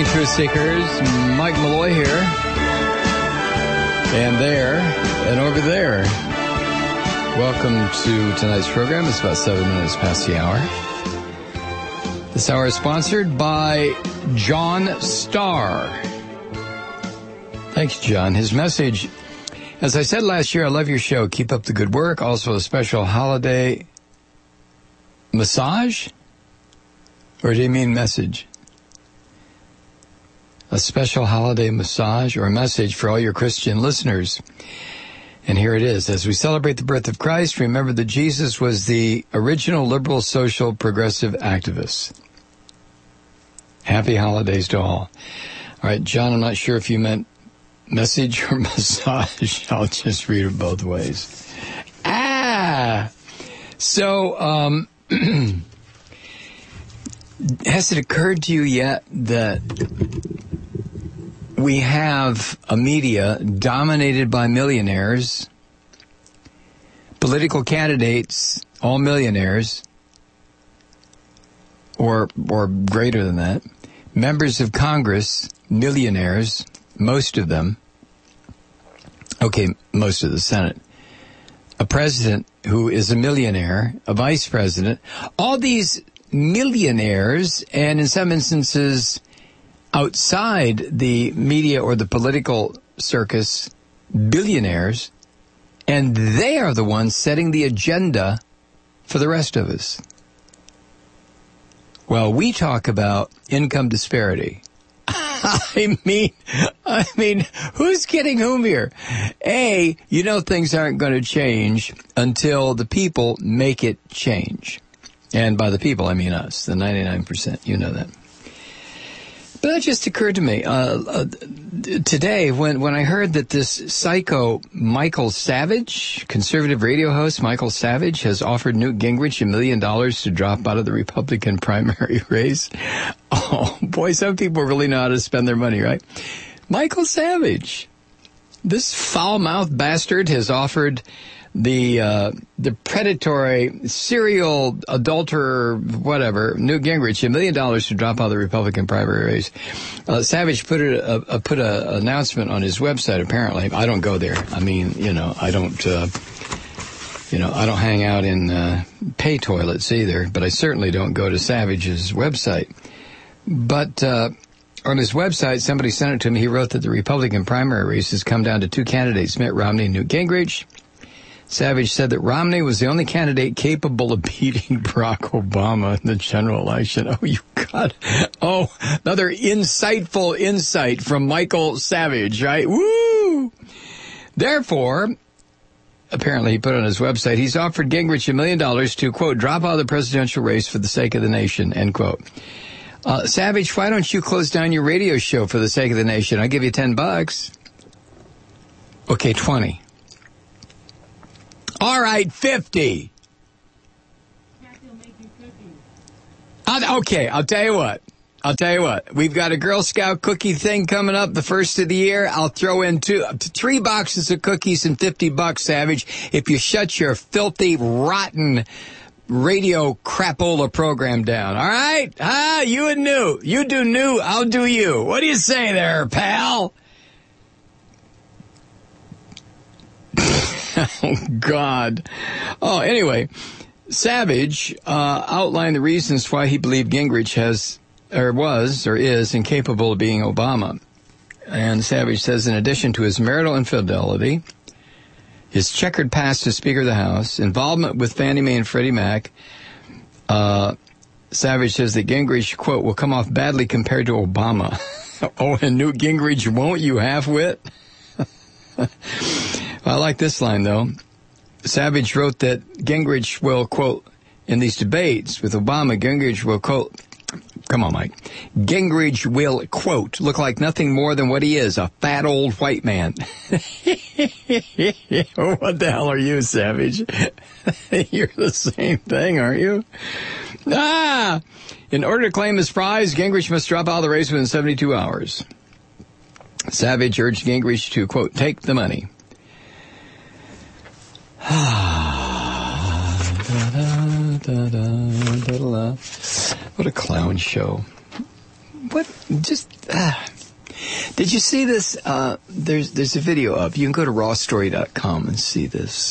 Truth Seekers. Mike Malloy here. And there. And over there. Welcome to tonight's program. It's about 7 minutes past the hour. This hour is sponsored by John Starr. Thanks, John. His message, as I said last year, I love your show. Keep up the good work. Also a special holiday massage? Or do you mean message? A special holiday massage or message for all your Christian listeners. And here it is. As we celebrate the birth of Christ, remember that Jesus was the original liberal, social, progressive activist. Happy holidays to all. All right, John, I'm not sure if you meant message or massage. I'll just read it both ways. So, has it occurred to you yet that we have a media dominated by millionaires, political candidates, all millionaires, or greater than that, members of Congress, millionaires, most of them, okay, most of the Senate, a president who is a millionaire, a vice president, all these millionaires, and in some instances outside the media or the political circus, billionaires, and they are the ones setting the agenda for the rest of us. Well, we talk about income disparity. I mean, who's kidding whom here? A, you know things aren't going to change until the people make it change. And by the people, I mean us, the 99%. You know that. But that just occurred to me today when I heard that this psycho Michael Savage, conservative radio host Michael Savage, has offered Newt Gingrich $1 million to drop out of the Republican primary race. Oh, boy, some people really know how to spend their money, right? Michael Savage, this foul-mouthed bastard, has offered the predatory serial adulterer, whatever, Newt Gingrich, $1 million to drop out of the Republican primary race. Savage put an announcement on his website. Apparently, I don't go there. I mean, I don't hang out in pay toilets either. But I certainly don't go to Savage's website. But on his website, somebody sent it to me. He wrote that the Republican primary race has come down to two candidates, Mitt Romney and Newt Gingrich. Savage said that Romney was the only candidate capable of beating Barack Obama in the general election. Oh, you got it. Oh, another insightful insight from Michael Savage, right? Woo! Therefore, apparently he put on his website, he's offered Gingrich $1 million to, quote, drop out of the presidential race for the sake of the nation, end quote. Savage, why don't you close down your radio show for the sake of the nation? I'll give you $10. Okay, 20. All right, 50. Okay, I'll tell you what. We've got a Girl Scout cookie thing coming up the first of the year. I'll throw in 3 boxes of cookies and $50, Savage, if you shut your filthy, rotten radio crapola program down. All right? You and New. You do New, I'll do you. What do you say there, pal? Oh, God. Oh, anyway, Savage outlined the reasons why he believed Gingrich is incapable of being Obama. And Savage says, in addition to his marital infidelity, his checkered past as Speaker of the House, involvement with Fannie Mae and Freddie Mac, Savage says that Gingrich, quote, will come off badly compared to Obama. Oh, and Newt Gingrich won't, you half-wit? I like this line, though. Savage wrote that Gingrich will, quote, in these debates with Obama, Gingrich will, quote, come on, Mike, Gingrich will, quote, look like nothing more than what he is, a fat old white man. What the hell are you, Savage? You're the same thing, aren't you? In order to claim his prize, Gingrich must drop out of the race within 72 hours. Savage urged Gingrich to, quote, take the money. What a clown show. What, just, Did you see this? There's a video up. You can go to rawstory.com and see this.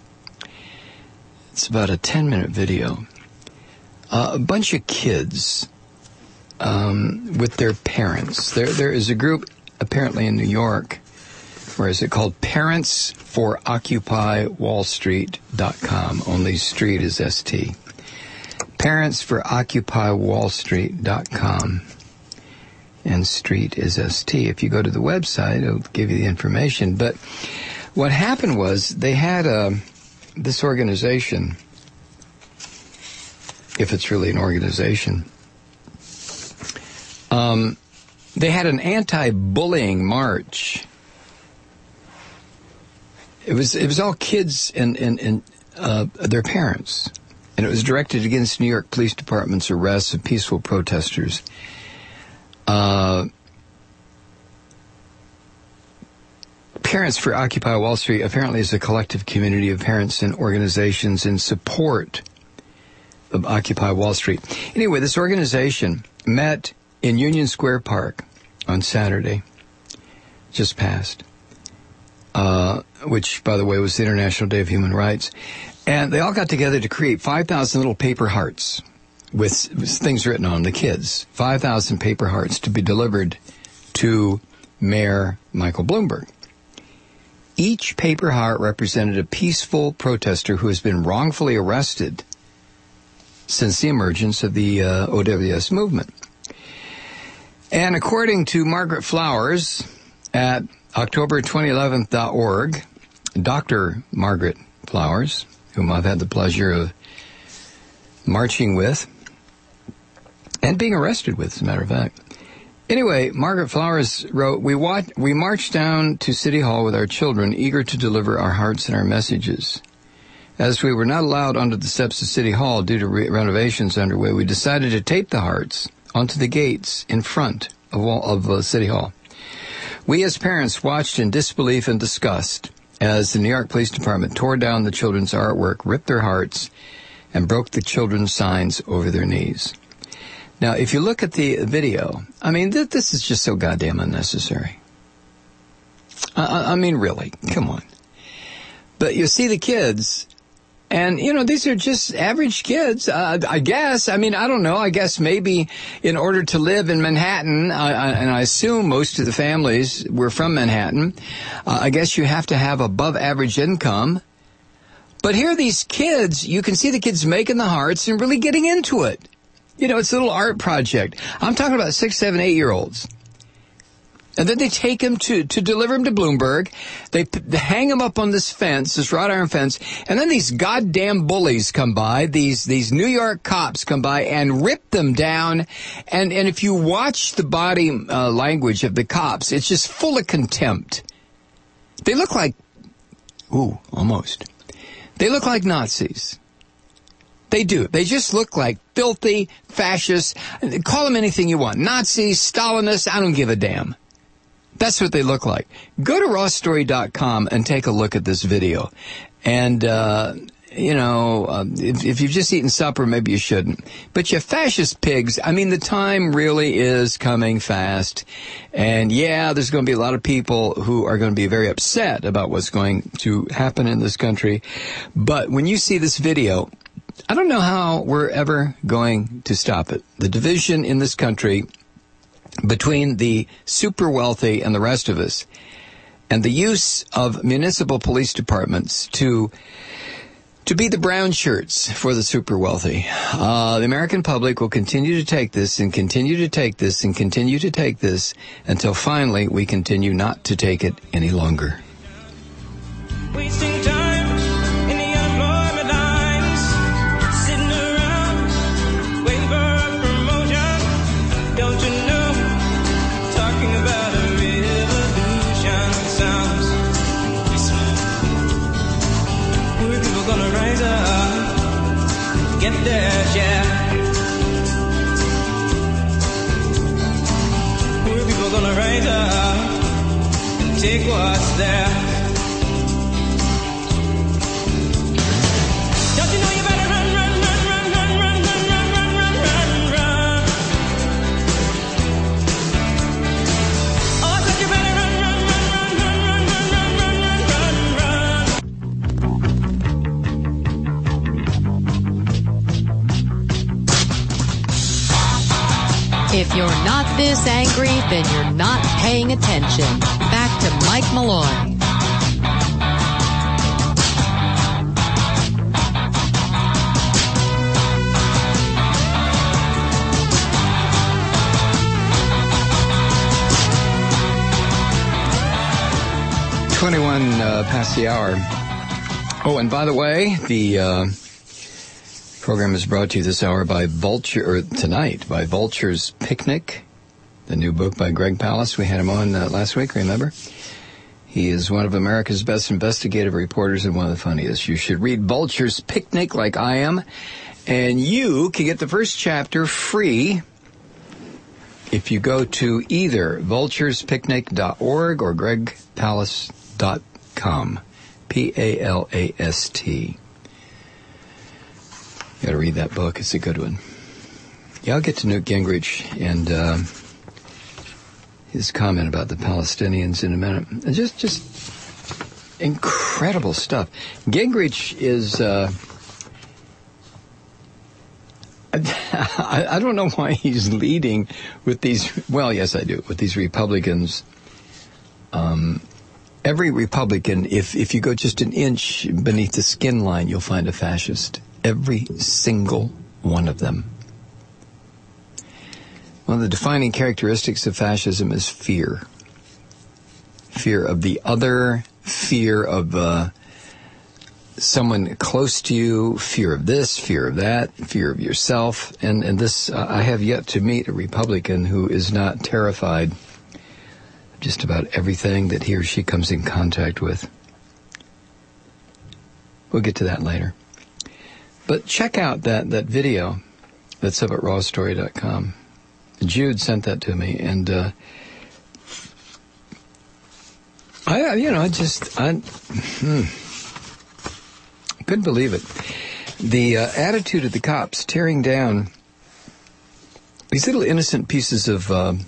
It's about a 10-minute video. A bunch of kids with their parents. There is a group apparently in New York. Where is it called? Parents for OccupyWallStreet.com. Only street is ST. Parents for OccupyWallStreet.com. And street is ST. If you go to the website, it'll give you the information. But what happened was they had this organization, if it's really an organization, they had an anti-bullying march. It was all kids and their parents, and it was directed against New York Police Department's arrests of peaceful protesters. Parents for Occupy Wall Street apparently is a collective community of parents and organizations in support of Occupy Wall Street. Anyway, this organization met in Union Square Park on Saturday, just passed. Which, by the way, was the International Day of Human Rights. And they all got together to create 5,000 little paper hearts with things written on the kids. 5,000 paper hearts to be delivered to Mayor Michael Bloomberg. Each paper heart represented a peaceful protester who has been wrongfully arrested since the emergence of the OWS movement. And according to Margaret Flowers at October2011.org, Dr. Margaret Flowers, whom I've had the pleasure of marching with and being arrested with, as a matter of fact. Anyway, Margaret Flowers wrote, We marched down to City Hall with our children, eager to deliver our hearts and our messages. As we were not allowed onto the steps of City Hall due to renovations underway, we decided to tape the hearts onto the gates in front of City Hall. We as parents watched in disbelief and disgust as the New York Police Department tore down the children's artwork, ripped their hearts, and broke the children's signs over their knees. Now, if you look at the video, I mean, this is just so goddamn unnecessary. I mean, really, come on. But you see the kids, and, you know, these are just average kids, I guess. I mean, I don't know. I guess maybe in order to live in Manhattan, and I assume most of the families were from Manhattan, I guess you have to have above average income. But here are these kids. You can see the kids making the hearts and really getting into it. You know, it's a little art project. I'm talking about 6, 7, 8-year-olds. And then they take him to deliver him to Bloomberg. They hang him up on this fence, this wrought iron fence, and then these goddamn bullies come by, these New York cops come by and rip them down. And if you watch the body language of the cops, it's just full of contempt. They look like, almost. They look like Nazis. They do. They just look like filthy fascists. Call them anything you want. Nazis, Stalinists, I don't give a damn. That's what they look like. Go to rawstory.com and take a look at this video. And, if you've just eaten supper, maybe you shouldn't. But you fascist pigs, I mean, the time really is coming fast. And, yeah, there's going to be a lot of people who are going to be very upset about what's going to happen in this country. But when you see this video, I don't know how we're ever going to stop it. The division in this country between the super wealthy and the rest of us, and the use of municipal police departments to be the brown shirts for the super wealthy. The American public will continue to take this and continue to take this and continue to take this until finally we continue not to take it any longer. Wasting time in the unemployment lines, sitting around waiting for a promotion. Don't you know? Talking about a revolution sounds. Poor people gonna rise up, get their share. Poor people gonna rise up, take what's there. Don't you know you better run, run, run, run, run, run, run, run, run, run, run, run. If you're not this angry, then you're not paying attention. Back to Mike Malloy. Past the hour. Oh, and by the way, the program is brought to you this hour by tonight by Vulture's Picnic, the new book by Greg Palast. We had him on last week, remember? He is one of America's best investigative reporters and one of the funniest. You should read Vulture's Picnic like I am, and you can get the first chapter free if you go to either vulturespicnic.org or gregpalast.com. Palast. You gotta read that book. It's a good one. Yeah, I'll get to Newt Gingrich and his comment about the Palestinians in a minute. Just incredible stuff. Gingrich is I don't know why he's leading with these, well, yes I do, with these Republicans. Every Republican, if you go just an inch beneath the skin line, you'll find a fascist. Every single one of them. One of the defining characteristics of fascism is fear. Fear of the other, fear of someone close to you, fear of this, fear of that, fear of yourself. And this, I have yet to meet a Republican who is not terrified just about everything that he or she comes in contact with. We'll get to that later. But check out that video that's up at rawstory.com. Jude sent that to me, and I couldn't believe it. The attitude of the cops tearing down these little innocent pieces of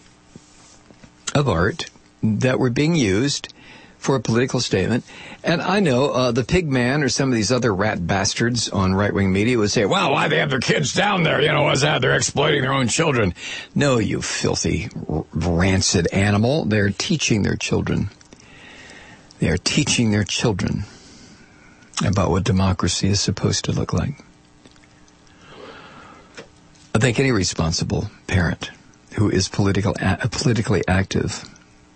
art that were being used for a political statement. And I know the pig man or some of these other rat bastards on right-wing media would say, well, why they have their kids down there? You know, what's that? They're exploiting their own children. No, you filthy, rancid animal. They're teaching their children. They are teaching their children about what democracy is supposed to look like. I think any responsible parent who is politically active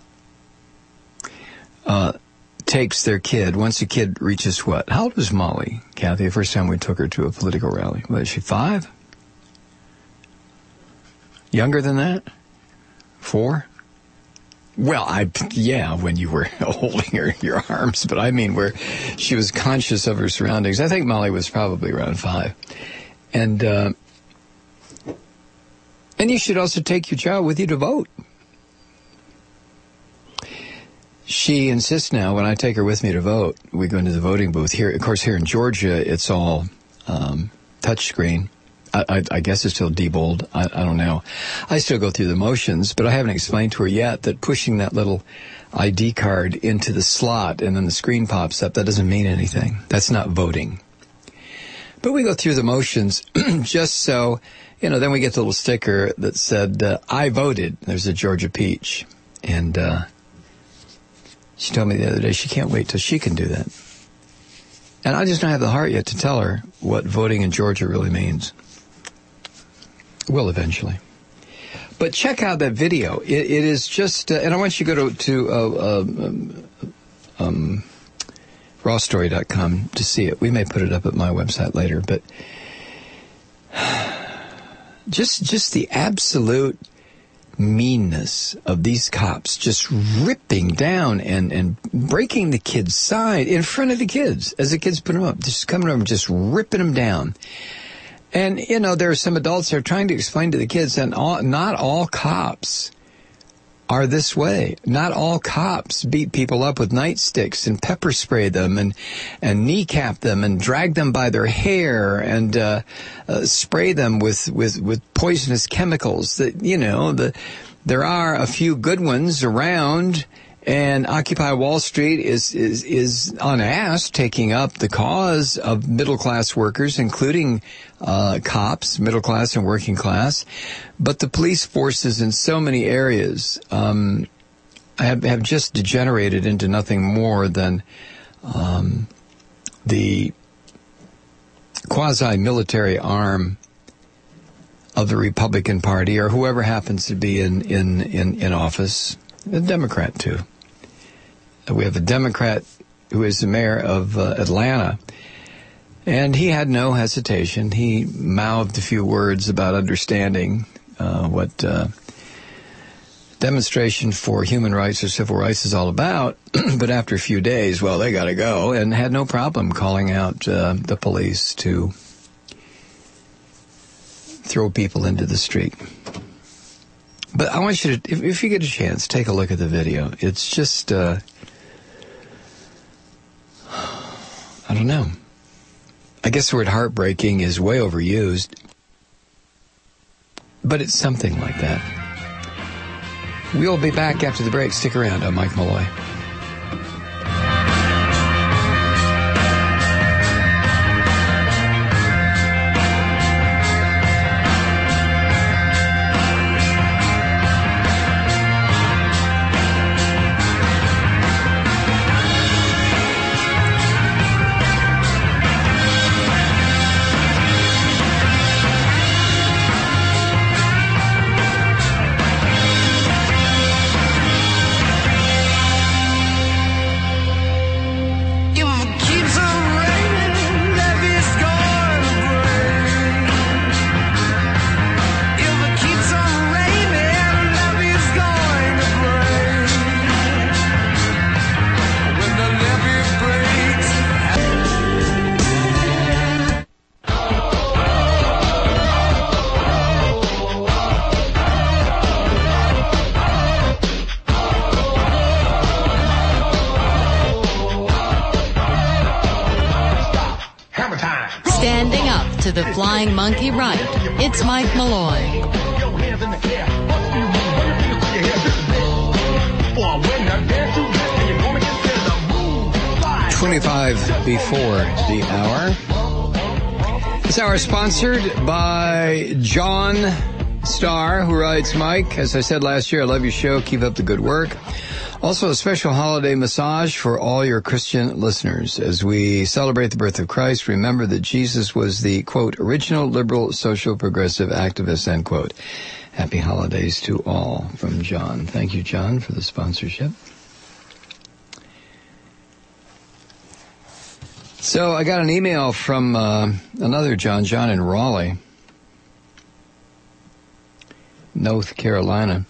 takes their kid, once a kid reaches what? How old was Molly, Kathy, the first time we took her to a political rally? Was she 5? Younger than that? 4? Well, when you were holding her in your arms, but I mean where she was conscious of her surroundings. I think Molly was probably around 5. And you should also take your child with you to vote. She insists now, when I take her with me to vote, we go into the voting booth. Here, of course, here in Georgia, it's all touchscreen. I guess it's still Diebold. I don't know. I still go through the motions, but I haven't explained to her yet that pushing that little ID card into the slot and then the screen pops up, that doesn't mean anything. That's not voting. But we go through the motions just so, then we get the little sticker that said, I voted. There's a Georgia peach. And she told me the other day she can't wait till she can do that. And I just don't have the heart yet to tell her what voting in Georgia really means. Will eventually. But check out that video. It is just, and I want you to go to rawstory.com to see it. We may put it up at my website later, but just the absolute meanness of these cops just ripping down and breaking the kid's side in front of the kids as the kids put them up, just coming over and just ripping them down. And, there are some adults that are trying to explain to the kids that not all cops are this way. Not all cops beat people up with nightsticks and pepper spray them and kneecap them and drag them by their hair and spray them with poisonous chemicals. That there are a few good ones around, And Occupy Wall Street is unasked taking up the cause of middle-class workers, including cops, middle class and working class. But the police forces in so many areas have just degenerated into nothing more than the quasi-military arm of the Republican Party, or whoever happens to be in office. A Democrat, too. We have a Democrat who is the mayor of Atlanta, and he had no hesitation. He mouthed a few words about understanding what demonstration for human rights or civil rights is all about, but after a few days, well, they got to go, and had no problem calling out the police to throw people into the street. But I want you to, if you get a chance, take a look at the video. It's just, I don't know. I guess the word heartbreaking is way overused, but it's something like that. We'll be back after the break. Stick around. I'm Mike Malloy. The Flying Monkey Right. It's Mike Malloy. 25 before the hour. This hour is sponsored by John Starr, who writes, Mike, as I said last year, I love your show. Keep up the good work. Also, a special holiday massage for all your Christian listeners. As we celebrate the birth of Christ, remember that Jesus was the, quote, original liberal, social, progressive activist, end quote. Happy holidays to all, from John. Thank you, John, for the sponsorship. So I got an email from another John in Raleigh, North Carolina.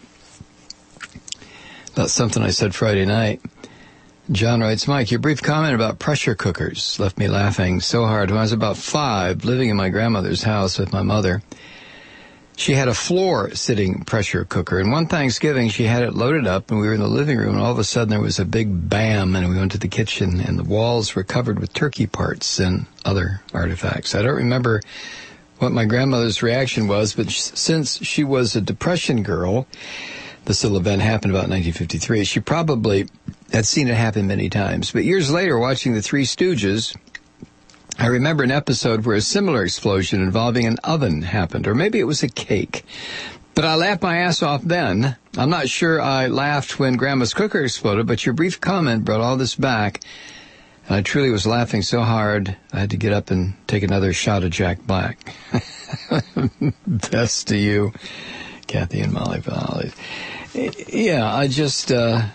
About something I said Friday night. John writes, Mike, your brief comment about pressure cookers left me laughing so hard. When I was about 5, living in my grandmother's house with my mother, she had a floor-sitting pressure cooker. And one Thanksgiving, she had it loaded up, and we were in the living room, and all of a sudden there was a big bam, and we went to the kitchen, and the walls were covered with turkey parts and other artifacts. I don't remember what my grandmother's reaction was, but since she was a Depression girl, this little event happened about 1953. She probably had seen it happen many times. But years later, watching The Three Stooges, I remember an episode where a similar explosion involving an oven happened, or maybe it was a cake. But I laughed my ass off then. I'm not sure I laughed when Grandma's cooker exploded, but your brief comment brought all this back. And I truly was laughing so hard, I had to get up and take another shot of Jack Black. Best to you, Kathy and Molly for the holidays. Yeah, I just, the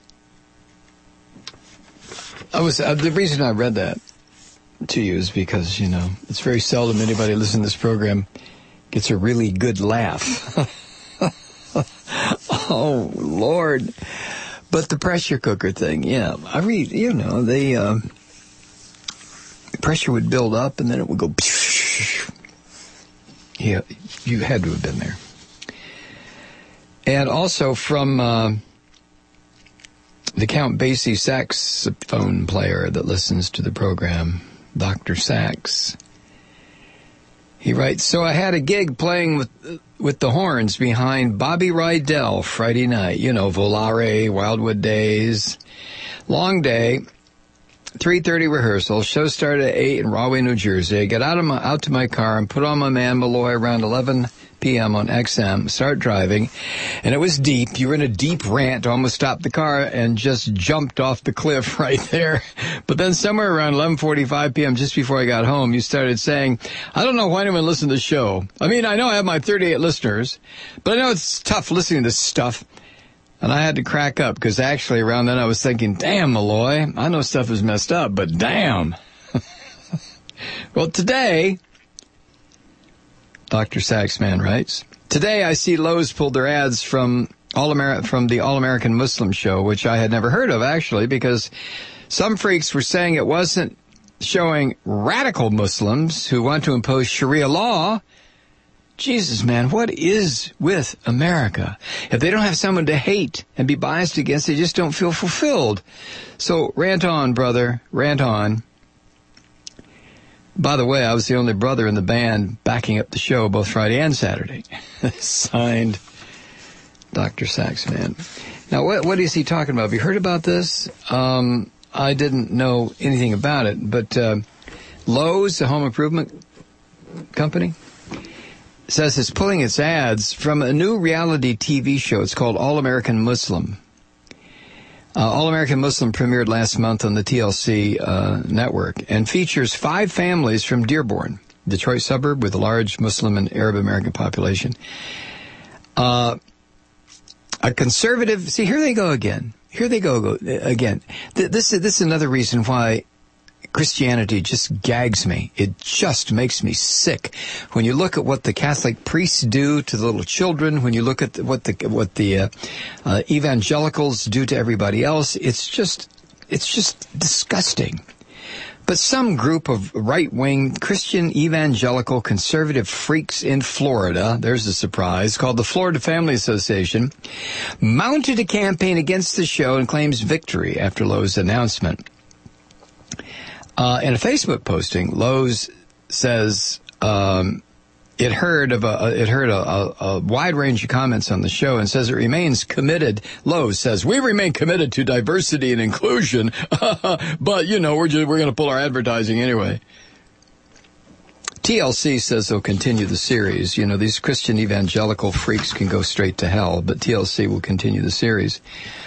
reason I read that to you is because, you know, it's very seldom anybody listening to this program gets a really good laugh. Oh, Lord. But the pressure cooker thing, yeah, I read, you know, the pressure would build up and then it would go, yeah, you had to have been there. And also from the Count Basie saxophone player that listens to the program, Dr. Sax. He writes, so I had a gig playing with the horns behind Bobby Rydell Friday night. You know, Volare, Wildwood Days. Long day, 3:30 rehearsal. Show started at 8 in Rahway, New Jersey. I get out to my car and put on my man Malloy around 11 p.m. on XM, start driving, and it was deep. You were in a deep rant, almost stopped the car and just jumped off the cliff right there. But then somewhere around 11:45 p.m., just before I got home, you started saying, I don't know why anyone listens to the show. I mean, I know I have my 38 listeners, but I know it's tough listening to this stuff. And I had to crack up because actually around then I was thinking, damn, Malloy, I know stuff is messed up, but damn. Well, today, Dr. Saxman writes, today I see Lowe's pulled their ads from the All-American Muslim show, which I had never heard of, actually, because some freaks were saying it wasn't showing radical Muslims who want to impose Sharia law. Jesus, man, what is with America? If they don't have someone to hate and be biased against, they just don't feel fulfilled. So rant on, brother, rant on. By the way, I was the only brother in the band backing up the show both Friday and Saturday. Signed, Dr. Saxman. Now, what is he talking about? Have you heard about this? I didn't know anything about it, but Lowe's, the home improvement company, says it's pulling its ads from a new reality TV show. It's called All-American Muslim. All-American Muslim premiered last month on the TLC network and features 5 families from Dearborn, Detroit suburb with a large Muslim and Arab American population. A conservative... See, here they go again. Here they go again. This is another reason why Christianity just gags me. It just makes me sick. When you look at what the Catholic priests do to the little children, when you look at what the evangelicals do to everybody else, it's just disgusting. But some group of right-wing Christian evangelical conservative freaks in Florida, there's a surprise, called the Florida Family Association, mounted a campaign against the show and claims victory after Lowe's announcement. In a Facebook posting, Lowe's says it heard a wide range of comments on the show and says it remains committed. Lowe's says, we remain committed to diversity and inclusion, but, you know, we're going to pull our advertising anyway. TLC says they'll continue the series. You know, these Christian evangelical freaks can go straight to hell, but TLC will continue the series.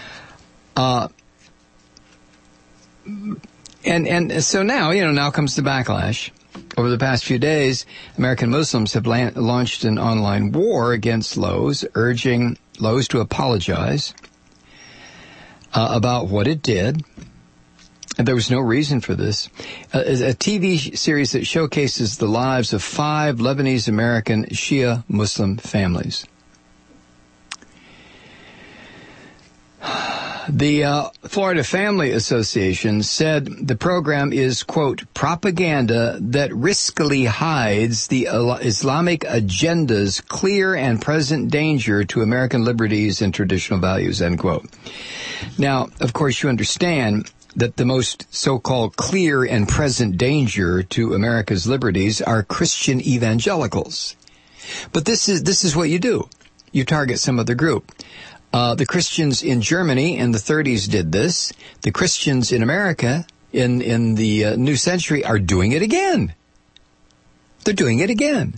And so now comes the backlash. Over the past few days, American Muslims have launched an online war against Lowe's, urging Lowe's to apologize about what it did. And there was no reason for this. A TV series that showcases the lives of 5 Lebanese-American Shia Muslim families. The Florida Family Association said the program is, quote, propaganda that riskily hides the Islamic agenda's clear and present danger to American liberties and traditional values, end quote. Now, of course, you understand that the most so-called clear and present danger to America's liberties are Christian evangelicals. But this is what you do. You target some other group. The Christians in Germany in the 30s did this. The Christians in America in the new century are doing it again. They're doing it again.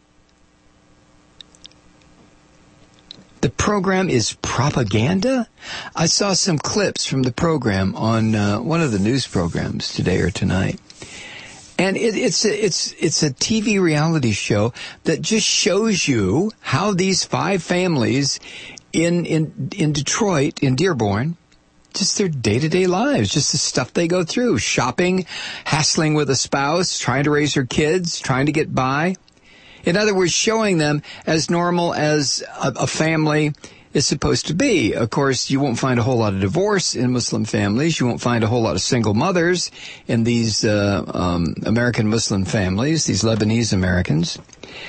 The program is propaganda? I saw some clips from the program on one of the news programs today or tonight. And it's a TV reality show that just shows you how these 5 families in Detroit, in Dearborn, just their day-to-day lives, just the stuff they go through, shopping, hassling with a spouse, trying to raise her kids, trying to get by. In other words, showing them as normal as a family is supposed to be. Of course, you won't find a whole lot of divorce in Muslim families. You won't find a whole lot of single mothers in these American Muslim families, these Lebanese Americans.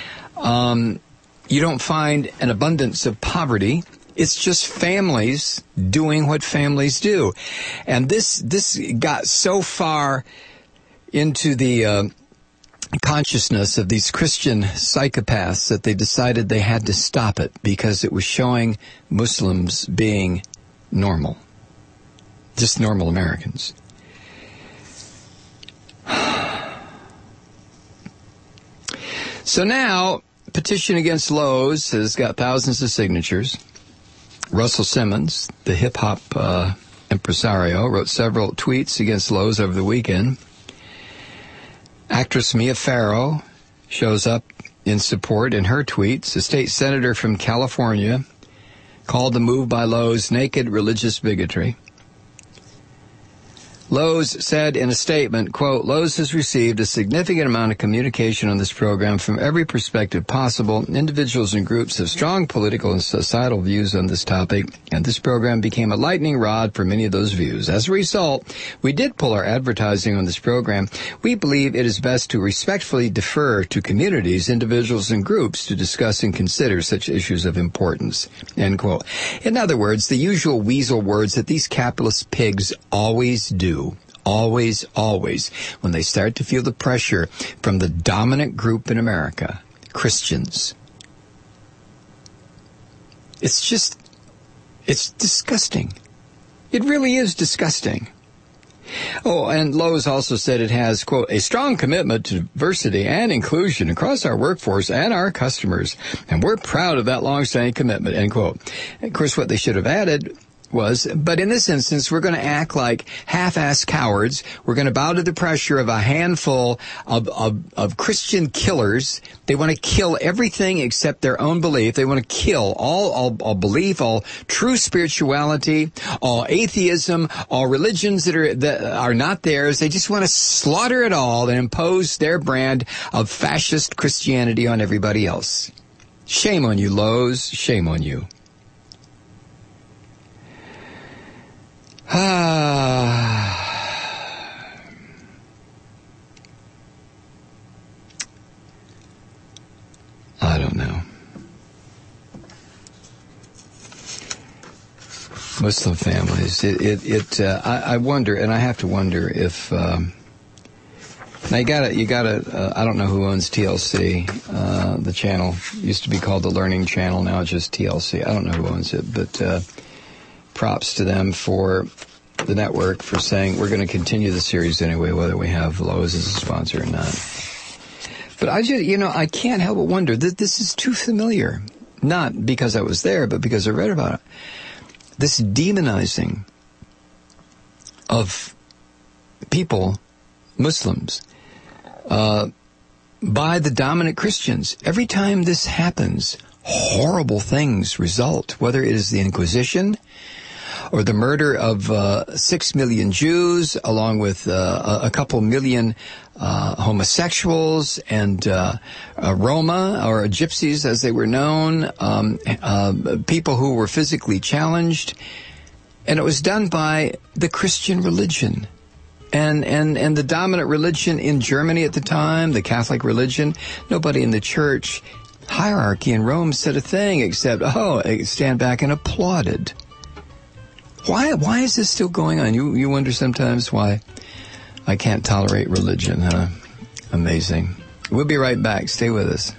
You don't find an abundance of poverty. It's just families doing what families do. And this got so far into the consciousness of these Christian psychopaths that they decided they had to stop it because it was showing Muslims being normal. Just normal Americans. So now, petition against Lowe's has got thousands of signatures. Russell Simmons, the hip-hop impresario, wrote several tweets against Lowe's over the weekend. Actress Mia Farrow shows up in support in her tweets. A state senator from California called the move by Lowe's naked religious bigotry. Lowe's said in a statement, quote, Lowe's has received a significant amount of communication on this program from every perspective possible. Individuals and groups have strong political and societal views on this topic, and this program became a lightning rod for many of those views. As a result, we did pull our advertising on this program. We believe it is best to respectfully defer to communities, individuals, and groups to discuss and consider such issues of importance, end quote. In other words, the usual weasel words that these capitalist pigs always do. Always, always, when they start to feel the pressure from the dominant group in America, Christians. It's disgusting. It really is disgusting. Oh, and Lowe's also said it has, quote, a strong commitment to diversity and inclusion across our workforce and our customers, and we're proud of that long-standing commitment, end quote. Of course, what they should have added was, but in this instance, we're going to act like half-assed cowards. We're going to bow to the pressure of a handful of Christian killers. They want to kill everything except their own belief. They want to kill all belief, all true spirituality, all atheism, all religions that are not theirs. They just want to slaughter it all and impose their brand of fascist Christianity on everybody else. Shame on you, Lowe's. Shame on you. I don't know. Muslim families. I wonder, and I have to wonder if. Now you gotta. I don't know who owns TLC. The channel used to be called the Learning Channel. Now it's just TLC. I don't know who owns it, but. Props to them for the network for saying we're going to continue the series anyway, whether we have Lowe's as a sponsor or not. But I just, I can't help but wonder that this is too familiar. Not because I was there, but because I read about it. This demonizing of people, Muslims, by the dominant Christians. Every time this happens, horrible things result, whether it is the Inquisition or the murder of 6 million Jews, along with a couple million homosexuals and Roma, or gypsies as they were known, people who were physically challenged. And it was done by the Christian religion. And the dominant religion in Germany at the time, the Catholic religion. Nobody in the church hierarchy in Rome said a thing except, stand back and applauded. Why is this still going on? You wonder sometimes why I can't tolerate religion, huh? Amazing. We'll be right back. Stay with us.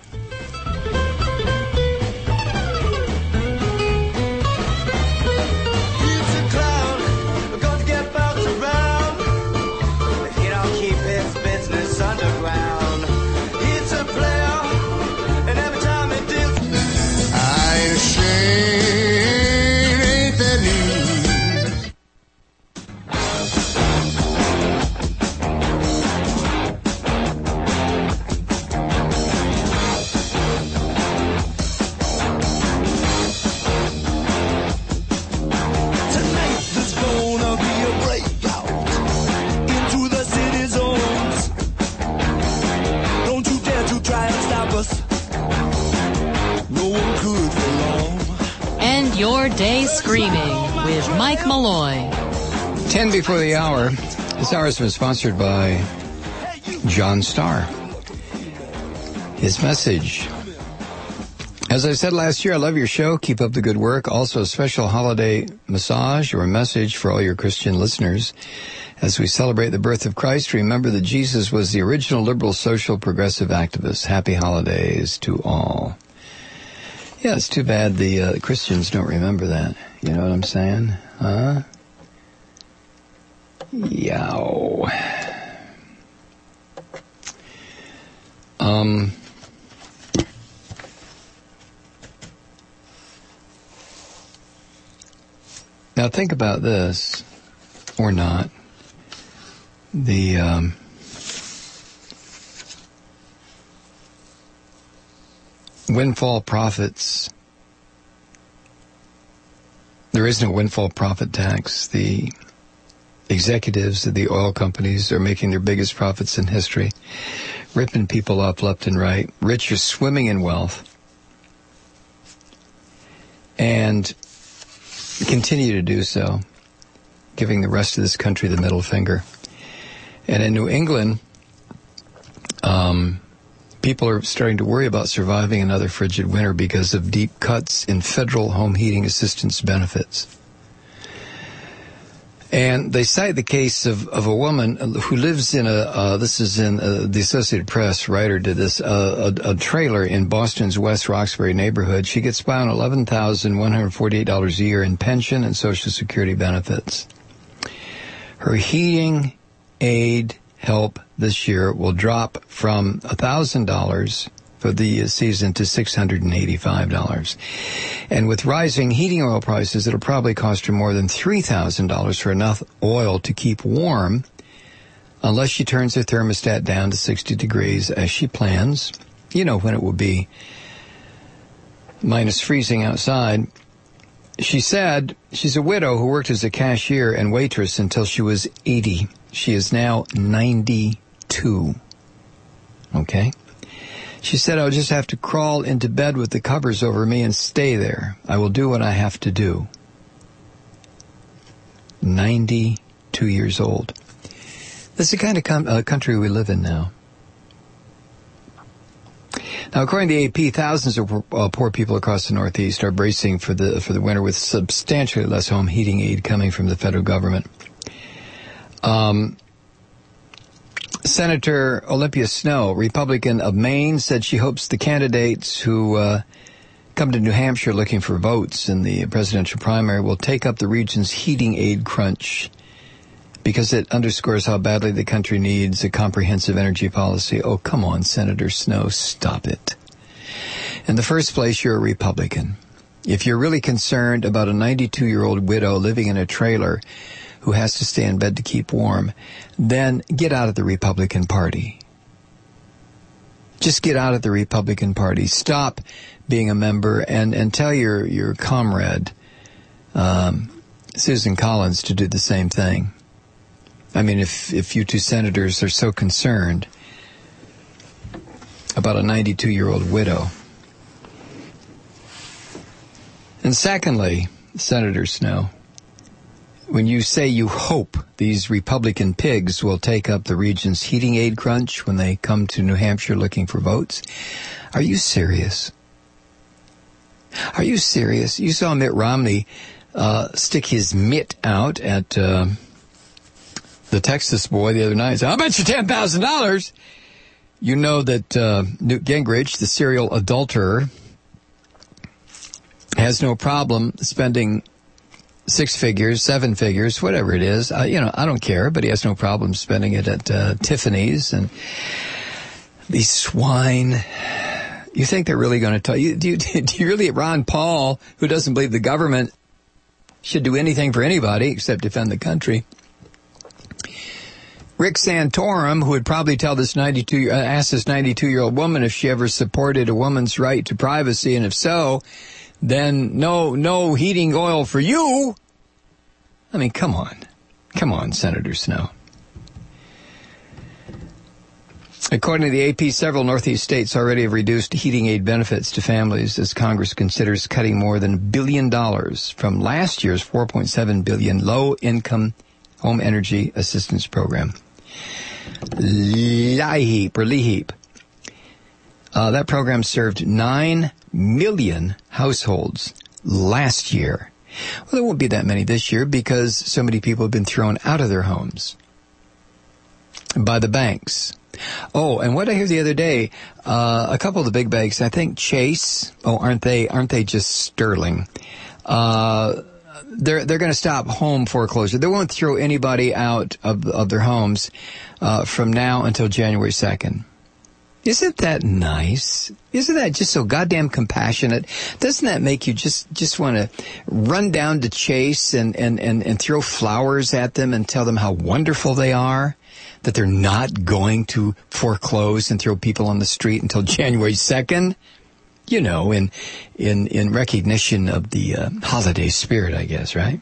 Your Day Screaming with Mike Malloy. 10 before the hour. This hour has been sponsored by John Starr. His message As I said last year, I love your show. Keep up the good work. Also, a special holiday massage or message for all your Christian listeners. As we celebrate the birth of Christ, remember that Jesus was the original liberal, social, progressive activist. Happy holidays to all. Yeah, it's too bad the Christians don't remember that. You know what I'm saying? Huh? Yow. Now think about this, or not. The windfall profits. There is no windfall profit tax. The executives of the oil companies are making their biggest profits in history, ripping people up left and right. Rich are swimming in wealth and continue to do so, giving the rest of this country the middle finger. And in New England, people are starting to worry about surviving another frigid winter because of deep cuts in federal home heating assistance benefits. And they cite the case of a woman who lives in this is in the Associated Press, writer did this, a trailer in Boston's West Roxbury neighborhood. She gets by on $11,148 a year in pension and Social Security benefits. Her heating aid help this year will drop from $1,000 for the season to $685. And with rising heating oil prices, it'll probably cost her more than $3,000 for enough oil to keep warm, unless she turns her thermostat down to 60 degrees as she plans. You know, when it will be minus freezing outside. She said she's a widow who worked as a cashier and waitress until she was 80. She is now 92. Okay? She said, I'll just have to crawl into bed with the covers over me and stay there. I will do what I have to do. 92 years old. That's the kind of country we live in now. Now, according to the AP, thousands of poor people across the Northeast are bracing for the winter with substantially less home heating aid coming from the federal government. Senator Olympia Snowe, Republican of Maine, said she hopes the candidates who come to New Hampshire looking for votes in the presidential primary will take up the region's heating aid crunch because it underscores how badly the country needs a comprehensive energy policy. Oh, come on, Senator Snowe, stop it. In the first place, you're a Republican. If you're really concerned about a 92-year-old widow living in a trailer who has to stay in bed to keep warm, then get out of the Republican Party. Just get out of the Republican Party. Stop being a member and tell your comrade, Susan Collins, to do the same thing. I mean, if you two senators are so concerned about a 92-year-old widow. And secondly, Senator Snowe, when you say you hope these Republican pigs will take up the region's heating aid crunch when they come to New Hampshire looking for votes, are you serious? Are you serious? You saw Mitt Romney stick his mitt out at the Texas boy the other night and say, I'll bet you $10,000. You know that Newt Gingrich, the serial adulterer, has no problem spending 6 figures, 7 figures, whatever it is. I don't care, but he has no problem spending it at Tiffany's. And these swine, you think they're really going to tell you? Do you really, Ron Paul, who doesn't believe the government should do anything for anybody except defend the country? Rick Santorum, who would probably tell this ask this 92-year-old woman if she ever supported a woman's right to privacy, and if so, then no heating oil for you. I mean, come on, Senator Snowe. According to the AP, several Northeast states already have reduced heating aid benefits to families as Congress considers cutting more than $1 billion from last year's $4.7 billion low-income home energy assistance program. LIHEAP. That program served 9 million households last year. Well, there won't be that many this year because so many people have been thrown out of their homes by the banks. Oh, and what I hear the other day, a couple of the big banks, I think Chase, aren't they just sterling? They're going to stop home foreclosure. They won't throw anybody out of their homes from now until January 2nd. Isn't that nice? Isn't that just so goddamn compassionate? Doesn't that make you just want to run down to Chase and throw flowers at them and tell them how wonderful they are? That they're not going to foreclose and throw people on the street until January 2nd? You know, in recognition of the holiday spirit, I guess, right?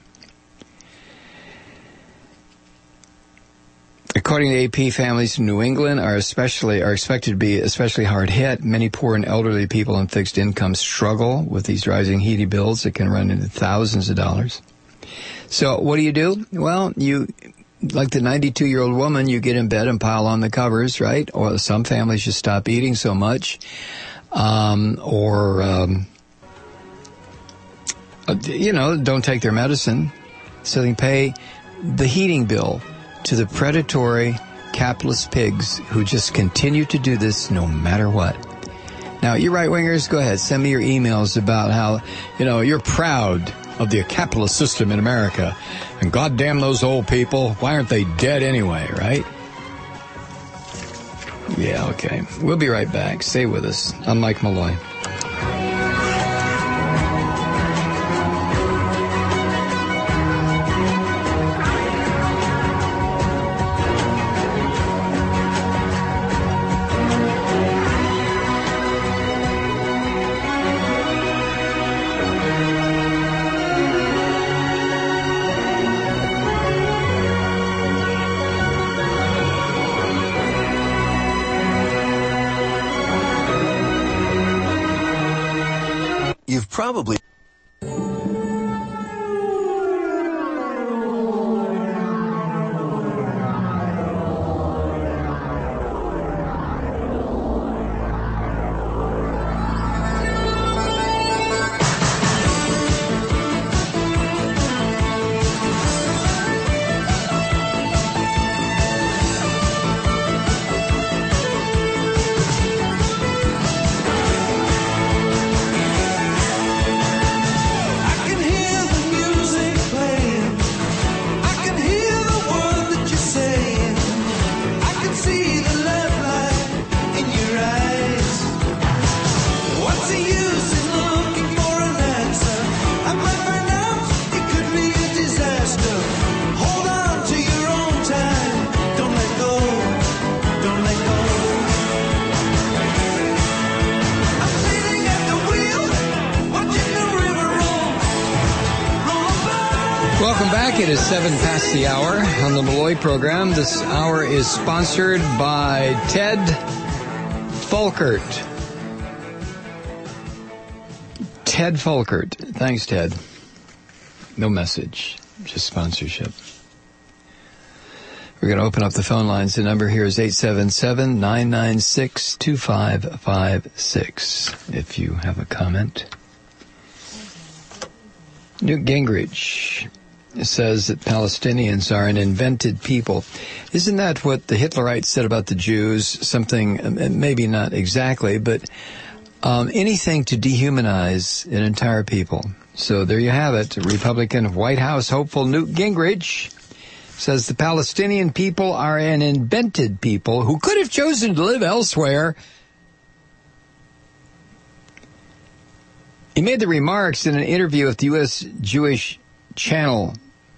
According to AP, families in New England are expected to be especially hard hit. Many poor and elderly people on fixed incomes struggle with these rising heating bills that can run into thousands of dollars. So what do? Well, you, like the 92-year-old woman, you get in bed and pile on the covers, right? Or some families just stop eating so much. Don't take their medicine. So they can pay the heating bill to the predatory capitalist pigs who just continue to do this no matter what. Now, you right-wingers, go ahead. Send me your emails about how, you're proud of the capitalist system in America. And goddamn those old people. Why aren't they dead anyway, right? Yeah, okay. We'll be right back. Stay with us. I'm Mike Malloy. Probably. It is 7 past the hour on the Malloy program. This hour is sponsored by Ted Folkert. Ted Folkert. Thanks, Ted. No message, just sponsorship. We're going to open up the phone lines. The number here is 877-996-2556. If you have a comment. Newt Gingrich says that Palestinians are an invented people. Isn't that what the Hitlerites said about the Jews? Something, maybe not exactly, but anything to dehumanize an entire people. So there you have it. Republican White House hopeful Newt Gingrich says the Palestinian people are an invented people who could have chosen to live elsewhere. He made the remarks in an interview with the U.S. Jewish Channel.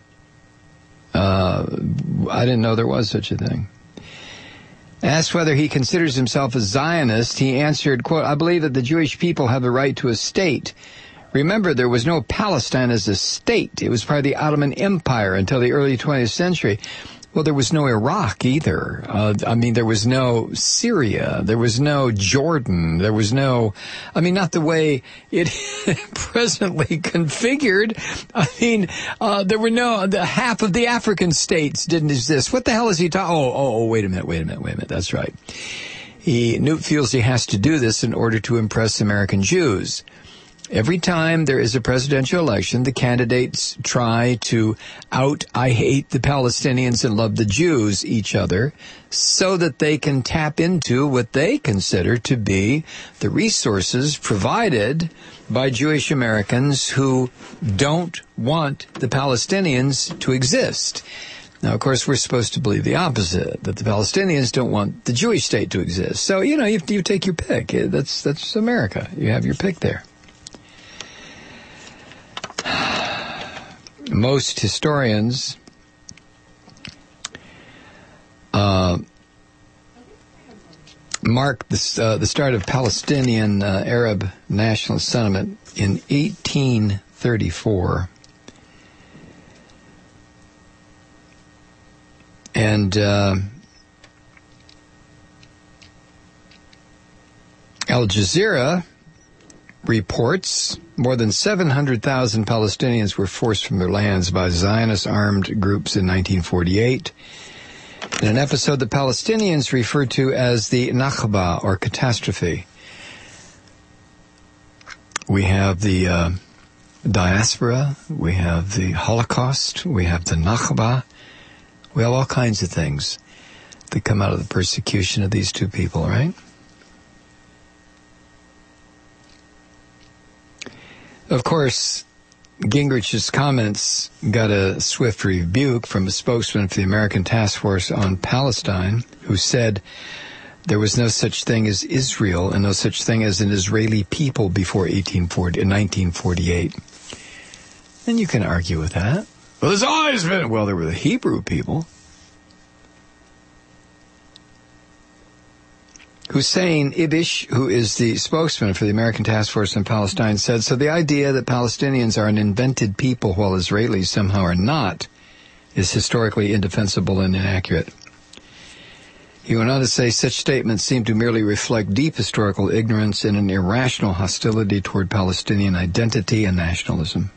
I didn't know there was such a thing. Asked whether he considers himself a Zionist, he answered, quote, I believe that the Jewish people have the right to a state. Remember, there was no Palestine as a state. It was part of the Ottoman Empire until the early 20th century. Well, there was no Iraq either. There was no Syria. There was no Jordan. There was no, not the way it presently configured. There were half of the African states didn't exist. What the hell is he talking? Oh, wait a minute. That's right. Newt feels he has to do this in order to impress American Jews. Every time there is a presidential election, the candidates try to I hate the Palestinians and love the Jews each other so that they can tap into what they consider to be the resources provided by Jewish Americans who don't want the Palestinians to exist. Now, of course, we're supposed to believe the opposite, that the Palestinians don't want the Jewish state to exist. So, you take your pick. That's America. You have your pick there. Most historians mark the start of Palestinian Arab nationalist sentiment in 1834. And Al Jazeera reports more than 700,000 Palestinians were forced from their lands by Zionist armed groups in 1948. In an episode the Palestinians referred to as the Nakba, or catastrophe. We have the diaspora, we have the Holocaust, we have the Nakba. We have all kinds of things that come out of the persecution of these two people, right? Of course, Gingrich's comments got a swift rebuke from a spokesman for the American Task Force on Palestine, who said there was no such thing as Israel and no such thing as an Israeli people before 1948. And you can argue with that. Well, there's always been... Well, there were the Hebrew people. Hussein Ibish, who is the spokesman for the American Task Force on Palestine, said, so the idea that Palestinians are an invented people while Israelis somehow are not is historically indefensible and inaccurate. He went on to say such statements seem to merely reflect deep historical ignorance and an irrational hostility toward Palestinian identity and nationalism.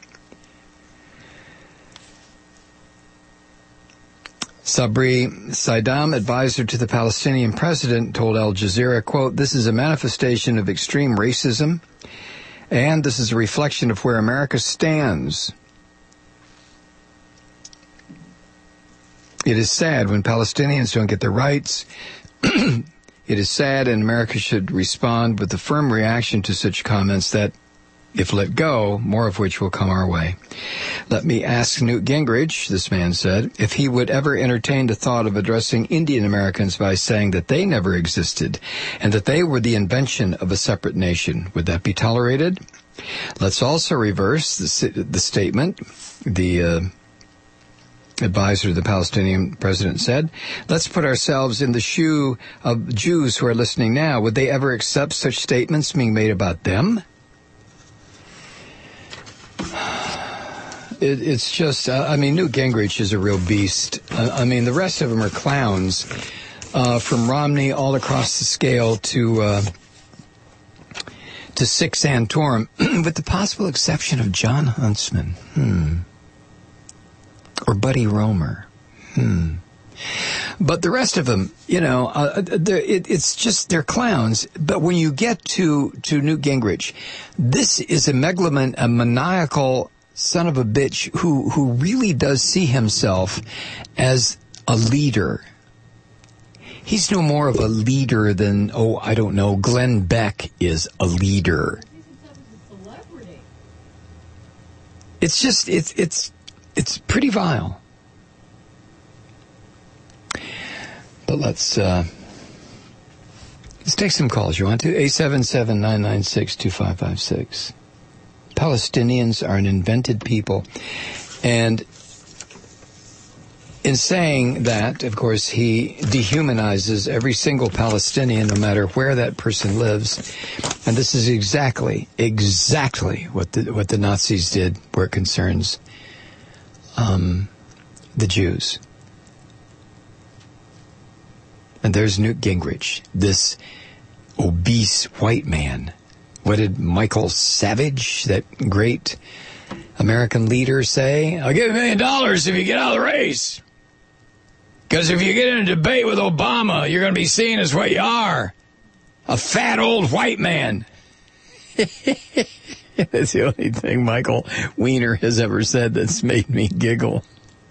Sabri Saidam, advisor to the Palestinian president, told Al Jazeera, quote, this is a manifestation of extreme racism, and this is a reflection of where America stands. It is sad when Palestinians don't get their rights. It is sad, and America should respond with a firm reaction to such comments that, if let go, more of which will come our way. Let me ask Newt Gingrich, this man said, if he would ever entertain the thought of addressing Indian Americans by saying that they never existed and that they were the invention of a separate nation. Would that be tolerated? Let's also reverse the statement. The advisor to the Palestinian president said, let's put ourselves in the shoe of Jews who are listening now. Would they ever accept such statements being made about them? It's just, Newt Gingrich is a real beast. The rest of them are clowns, from Romney all across the scale to Sic Santorum, with the possible exception of John Huntsman, or Buddy Roemer, But the rest of them, it's just, they're clowns. But when you get to Newt Gingrich, this is a maniacal son of a bitch who really does see himself as a leader. He's no more of a leader than, Glenn Beck is a leader. It's just, it's pretty vile. But let's take some calls. You want to? 877-996-2556. Palestinians are an invented people. And in saying that, of course, he dehumanizes every single Palestinian, no matter where that person lives. And this is exactly what the Nazis did where it concerns the Jews. And there's Newt Gingrich, this obese white man. What did Michael Savage, that great American leader, say? I'll give you $1 million if you get out of the race. Because if you get in a debate with Obama, you're going to be seen as what you are. A fat old white man. That's the only thing Michael Weiner has ever said that's made me giggle.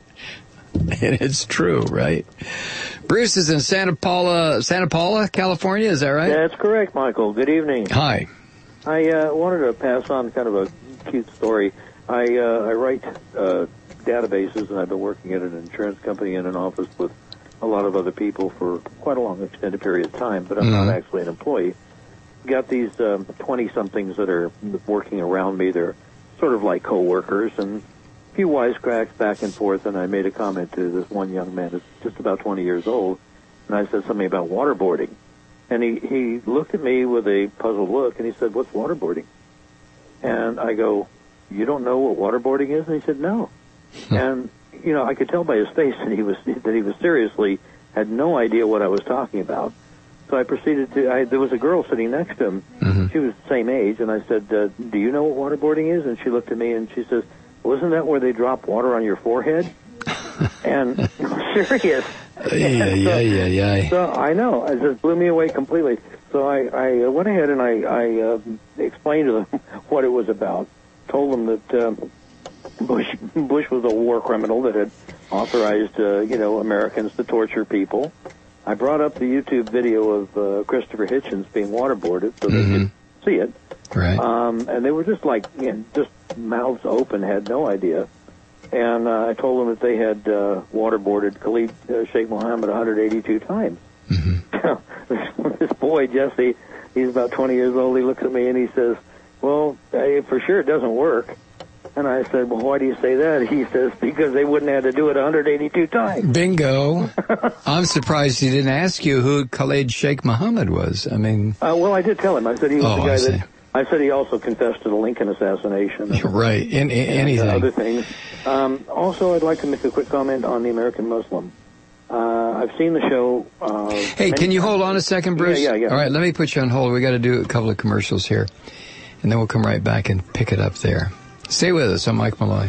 And it's true, right? Bruce is in Santa Paula, California. Is that right? That's correct, Michael. Good evening. Hi. I wanted to pass on kind of a cute story. I write databases, and I've been working at an insurance company in an office with a lot of other people for quite a long extended period of time, but I'm not actually an employee. Got these 20-somethings that are working around me. They're sort of like coworkers, and a few wisecracks back and forth, and I made a comment to this one young man who's just about 20 years old, and I said something about waterboarding. And he looked at me with a puzzled look, and he said, "What's waterboarding?" And I go, "You don't know what waterboarding is?" And he said, "No." And, you know, I could tell by his face that he was seriously had no idea what I was talking about. So I proceeded to, there was a girl sitting next to him. She was the same age, and I said, "Do you know what waterboarding is?" And she looked at me and she says, "Well, isn't that where they drop water on your forehead?" And I'm serious. Yeah. So I know. It just blew me away completely. So I went ahead and I explained to them what it was about. Told them that Bush was a war criminal that had authorized, Americans to torture people. I brought up the YouTube video of Christopher Hitchens being waterboarded so they could see it. Right. And they were just like, just mouths open, had no idea. And I told them that they had waterboarded Khalid Sheikh Mohammed 182 times. This boy, Jesse, he's about 20 years old, he looks at me and he says, "Well, for sure it doesn't work." And I said, "Well, why do you say that?" He says, "Because they wouldn't have to do it 182 times. Bingo. I'm surprised he didn't ask you who Khalid Sheikh Mohammed was. I mean... well, I did tell him. I said he was the guy that... I said he also confessed to the Lincoln assassination. Right. Anything. Other things. Also, I'd like to make a quick comment on the American Muslim. I've seen the show... hey, can you hold on a second, Bruce? Yeah. All right, let me put you on hold. We got to do a couple of commercials here, and then we'll come right back and pick it up there. Stay with us. I'm Mike Malloy.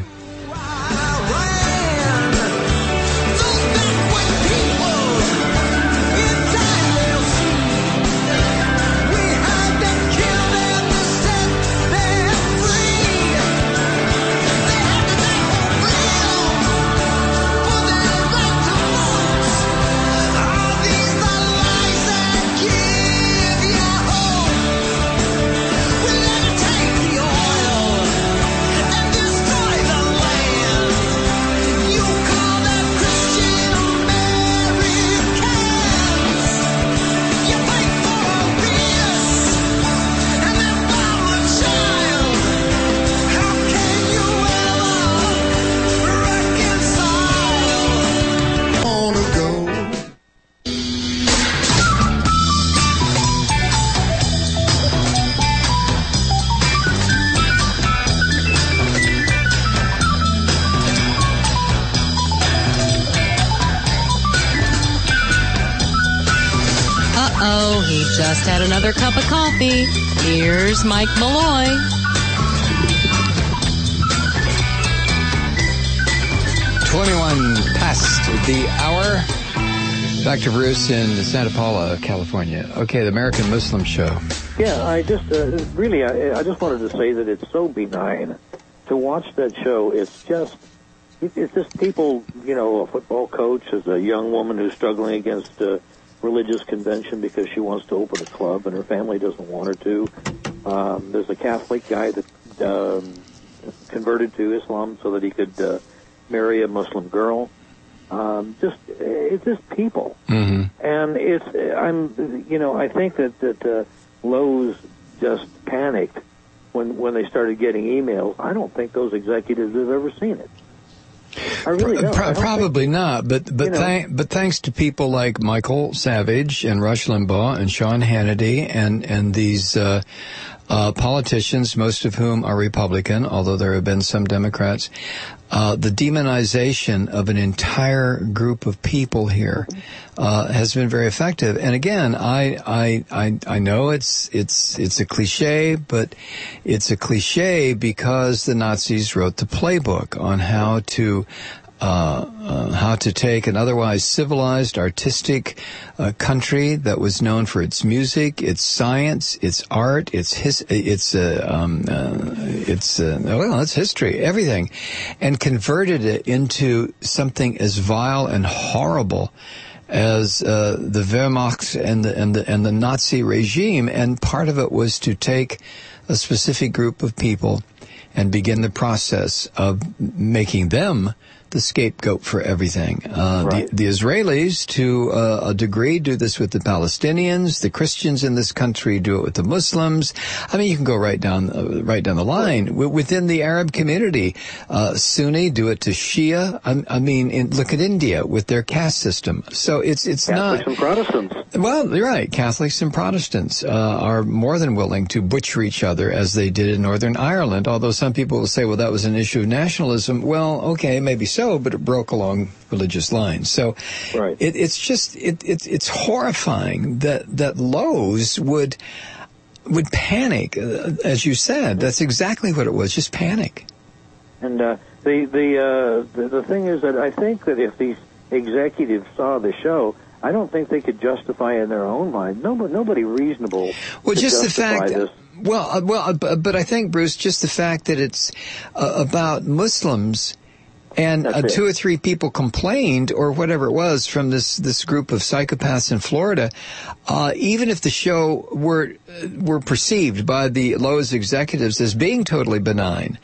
Just had another cup of coffee. Here's Mike Malloy. 21 past the hour. Dr. Bruce in Santa Paula, California. Okay, the American Muslim Show. Yeah, I just I just wanted to say that it's so benign to watch that show. It's just people, a football coach is a young woman who's struggling against religious convention because she wants to open a club and her family doesn't want her to. There's a Catholic guy that converted to Islam so that he could marry a Muslim girl. It's just people, and I think that Lowe's just panicked when they started getting emails. I don't think those executives have ever seen it. I really don't. Probably not, but thanks to people like Michael Savage and Rush Limbaugh and Sean Hannity and these politicians, most of whom are Republican, although there have been some Democrats, the demonization of an entire group of people here has been very effective. And again, I know it's a cliche, but it's a cliche because the Nazis wrote the playbook on how to how to take an otherwise civilized, artistic country that was known for its music, its science, its art, its history, everything, and converted it into something as vile and horrible as the Wehrmacht and the Nazi regime. And part of it was to take a specific group of people and begin the process of making them the scapegoat for everything. Right. The Israelis, to a degree, do this with the Palestinians. The Christians in this country do it with the Muslims. I mean, you can go right down the line. Within the Arab community, Sunni do it to Shia. I mean, look at India with their caste system. So it's Catholics not. and Protestants. Well, you're right. Catholics and Protestants are more than willing to butcher each other as they did in Northern Ireland, although some people will say, well, that was an issue of nationalism. Well, okay, maybe so, but it broke along religious lines. So Right. it's horrifying that Lowe's would panic, as you said. That's exactly what it was, just panic. And the thing is that I think that if these executives saw the show, I don't think they could justify in their own mind. Nobody reasonable. Well, could just the justify fact. this. But I think, Bruce, just the fact that it's about Muslims. And That's it. 2 or 3 people complained, or whatever it was, from this group of psychopaths in Florida. Even if the show were perceived by the Lowe's executives as being totally benign,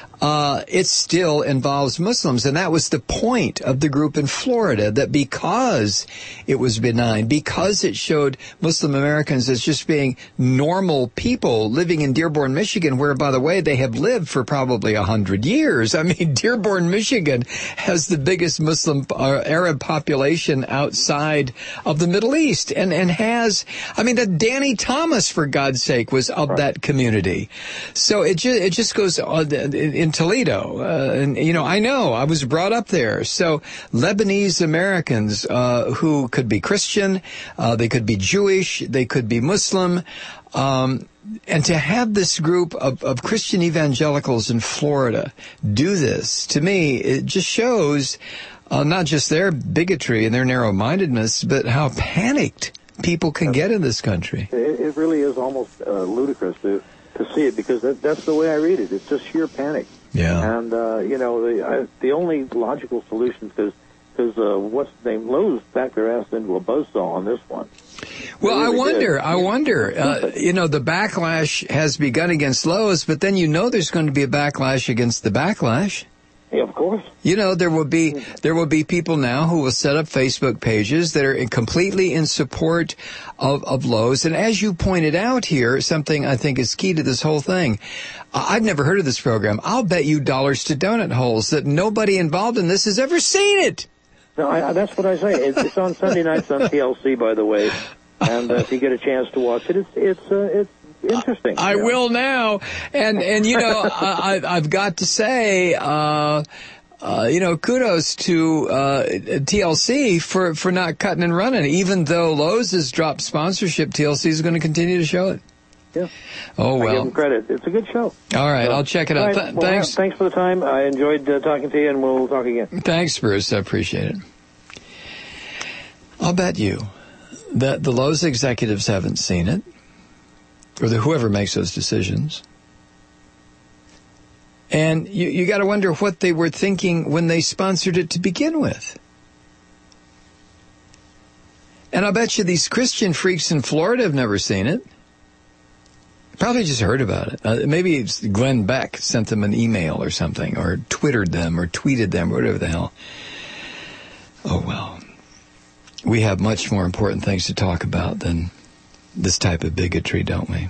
it still involves Muslims. And that was the point of the group in Florida, that because it was benign, because it showed Muslim Americans as just being normal people living in Dearborn, Michigan, where, by the way, they have lived for probably 100 years. I mean, Dearborn, Michigan has the biggest Muslim Arab population outside of the Middle East, and has, I mean, that Danny Thomas, for God's sake, was of that community. So it just goes on in Toledo, and I was brought up there. So Lebanese Americans who could be Christian, they could be Jewish, they could be Muslim, and to have this group of Christian evangelicals in Florida do this, to me, it just shows not just their bigotry and their narrow-mindedness, but how panicked people can get in this country. It really is almost ludicrous to see it, because that's the way I read it. It's just sheer panic. Yeah. And the only logical solution, because what's the name? Lowe's backed their ass into a buzzsaw on this one. Well, They really I wonder. The backlash has begun against Lowe's, but then there's going to be a backlash against the backlash. Yeah, of course. There will be people now who will set up Facebook pages that are completely in support of Lowe's. And as you pointed out here, something I think is key to this whole thing. I've never heard of this program. I'll bet you dollars to donut holes that nobody involved in this has ever seen it. No, that's what I say. It's on Sunday nights on TLC, by the way. And if you get a chance to watch it, it's interesting. I will now, and I've got to say, kudos to TLC for not cutting and running. Even though Lowe's has dropped sponsorship, TLC is going to continue to show it. Yeah. Oh, well. I give them credit. It's a good show. All right, I'll check it out. Right, Thanks. Thanks for the time. I enjoyed talking to you, and we'll talk again. Thanks, Bruce. I appreciate it. I'll bet you that the Lowe's executives haven't seen it, or whoever makes those decisions. And you got to wonder what they were thinking when they sponsored it to begin with. And I bet you these Christian freaks in Florida have never seen it. Probably just heard about it. Maybe it's Glenn Beck sent them an email or something, or Twittered them, or tweeted them, or whatever the hell. Oh, well. We have much more important things to talk about than this type of bigotry, don't we?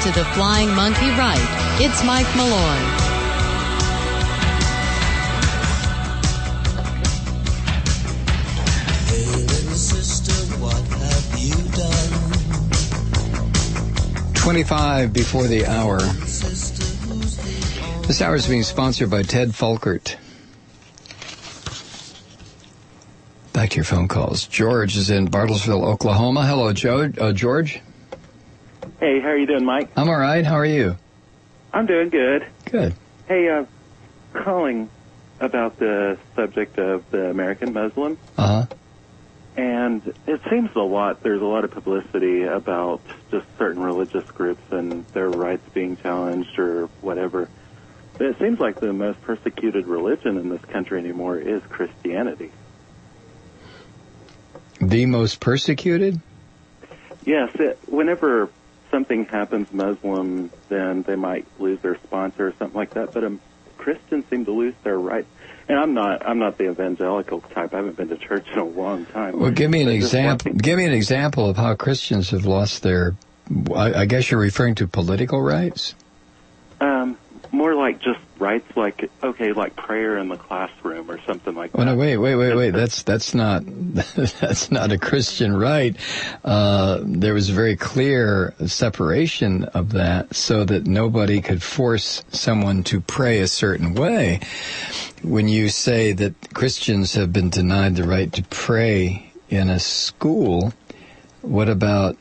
to the Flying Monkey Right. It's Mike Malloy. Hey, little sister, what have you done? 25 before the hour. This hour is being sponsored by Ted Fulkert. Back to your phone calls. George is in Bartlesville, Oklahoma. Hello, George. Hey, how are you doing, Mike? I'm all right. How are you? I'm doing good. Good. Hey, calling about the subject of the American Muslim. Uh-huh. And it seems there's a lot of publicity about just certain religious groups and their rights being challenged or whatever. But it seems like the most persecuted religion in this country anymore is Christianity. The most persecuted? Yes, whenever something happens Muslim, then they might lose their sponsor or something like that. But Christians seem to lose their rights. And I'm not the evangelical type. I haven't been to church in a long time. Well, give me an example. Give me an example of how Christians have lost their. I guess you're referring to political rights. More like just rights, like prayer in the classroom or something like that. Oh no! Wait! That's not that's not a Christian right. There was a very clear separation of that, so that nobody could force someone to pray a certain way. When you say that Christians have been denied the right to pray in a school, what about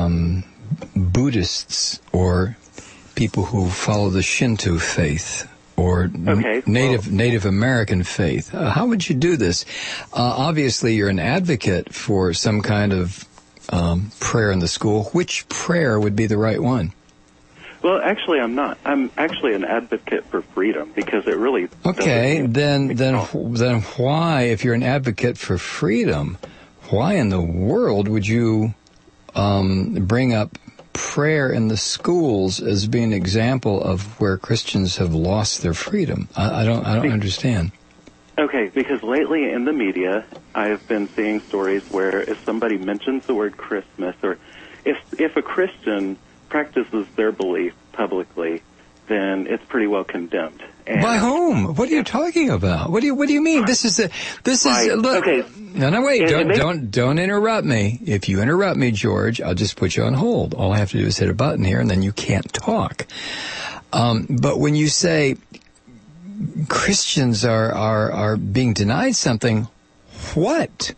Buddhists or people who follow the Shinto faith or Native American faith? How would you do this? Obviously, you're an advocate for some kind of prayer in the school. Which prayer would be the right one? Well, actually, I'm not. I'm actually an advocate for freedom because it really. Okay, then why, if you're an advocate for freedom, why in the world would you bring up prayer in the schools as being an example of where Christians have lost their freedom? I don't understand. Okay, because lately in the media, I've been seeing stories where if somebody mentions the word Christmas, or if a Christian practices their belief publicly, then it's pretty well condemned. And by whom? What are you talking about? What do you mean? Look. Okay. No, wait. Don't interrupt me. If you interrupt me, George, I'll just put you on hold. All I have to do is hit a button here, and then you can't talk. But when you say Christians are being denied something, what?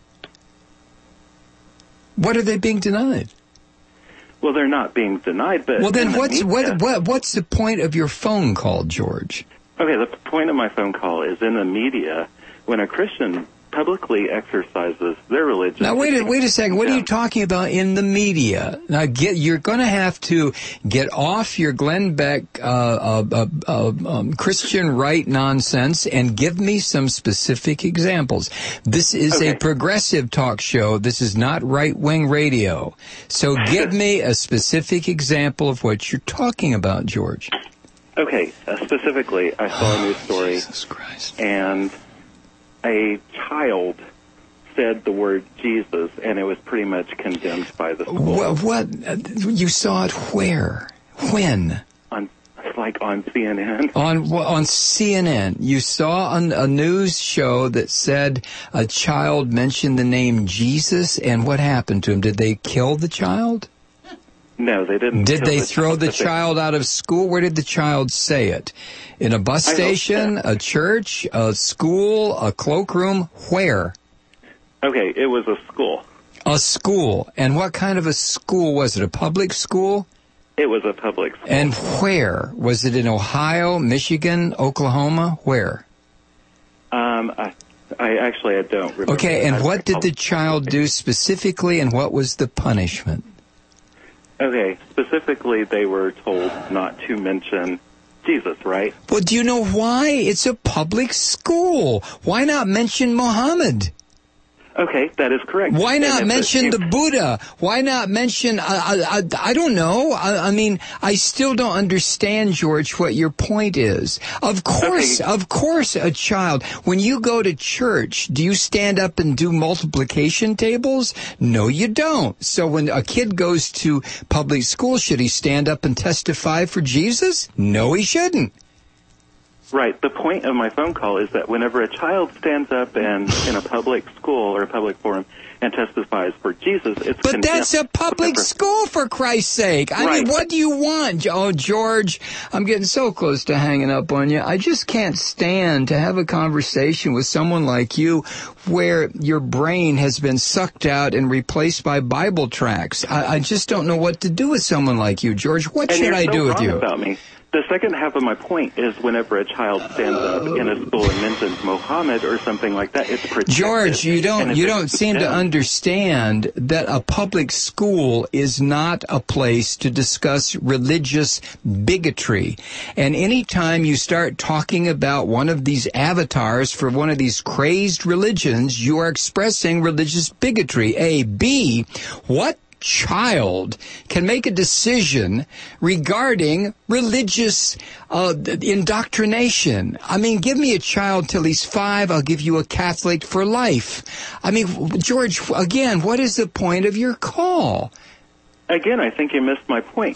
What are they being denied? Well, they're not being denied, but... Well, then what's the point of your phone call, George? Okay, the point of my phone call is in the media, when a Christian publicly exercises their religion... Now, wait a second. What are you talking about in the media? Now, you're going to have to get off your Glenn Beck Christian right nonsense and give me some specific examples. This is a progressive talk show. This is not right-wing radio. So give me a specific example of what you're talking about, George. Okay, specifically, I saw a news story, Jesus Christ. And a child said the word Jesus, and it was pretty much condemned by the school. What? You saw it where? When? On CNN. On CNN. You saw a news show that said a child mentioned the name Jesus, and what happened to him? Did they kill the child? No, they didn't. Did they throw the child out of school? Where did the child say it? In a bus station, a church, a school, a cloakroom? Where? Okay, it was a school. A school. And what kind of a school was it? A public school? It was a public school. And where? Was it in Ohio, Michigan, Oklahoma? Where? I don't remember. Okay, and what did the child do specifically, and what was the punishment? Okay, specifically they were told not to mention Jesus, right? Well, do you know why? It's a public school. Why not mention Muhammad? Okay, that is correct. Why not And mention the Buddha? Why not mention, I don't know. I mean, I still don't understand, George, what your point is. Of course, a child, when you go to church, do you stand up and do multiplication tables? No, you don't. So when a kid goes to public school, should he stand up and testify for Jesus? No, he shouldn't. Right. The point of my phone call is that whenever a child stands up and in a public school or a public forum and testifies for Jesus, it's But that's a public school, for Christ's sake. I mean, what do you want? Oh, George, I'm getting so close to hanging up on you. I just can't stand to have a conversation with someone like you where your brain has been sucked out and replaced by Bible tracts. I just don't know what to do with someone like you, George. What should I do with you? About me. The second half of my point is whenever a child stands up in a school and mentions Mohammed or something like that, it's protected. George, you don't seem to understand that a public school is not a place to discuss religious bigotry. And any time you start talking about one of these avatars for one of these crazed religions, you are expressing religious bigotry. A. B. What child can make a decision regarding religious indoctrination? I mean, give me a child till he's 5, I'll give you a Catholic for life. I mean, George, again, what is the point of your call? Again, I think you missed my point.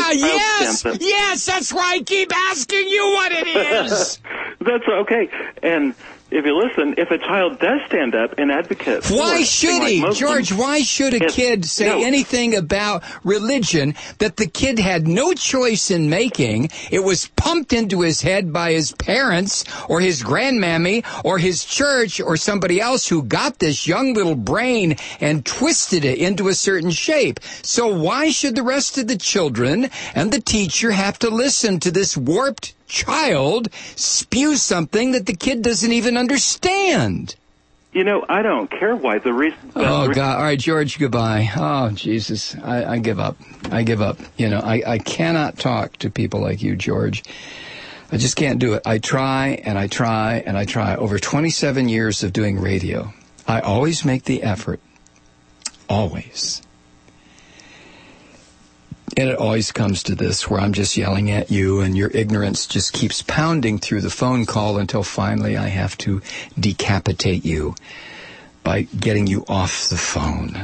Yes, that's why I keep asking you what it is. That's okay. And if you listen, if a child does stand up and advocate for why should he, Muslims, George, why should a kid say anything about religion that the kid had no choice in making? It was pumped into his head by his parents or his grandmammy or his church or somebody else who got this young little brain and twisted it into a certain shape. So why should the rest of the children and the teacher have to listen to this warped child spew something that the kid doesn't even understand? You know, I don't care why. The reason... God. All right, George, goodbye. Oh, Jesus. I give up. I give up. You know, I cannot talk to people like you, George. I just can't do it. I try, and I try, and I try. Over 27 years of doing radio, I always make the effort. Always. And it always comes to this, where I'm just yelling at you, and your ignorance just keeps pounding through the phone call until finally I have to decapitate you by getting you off the phone.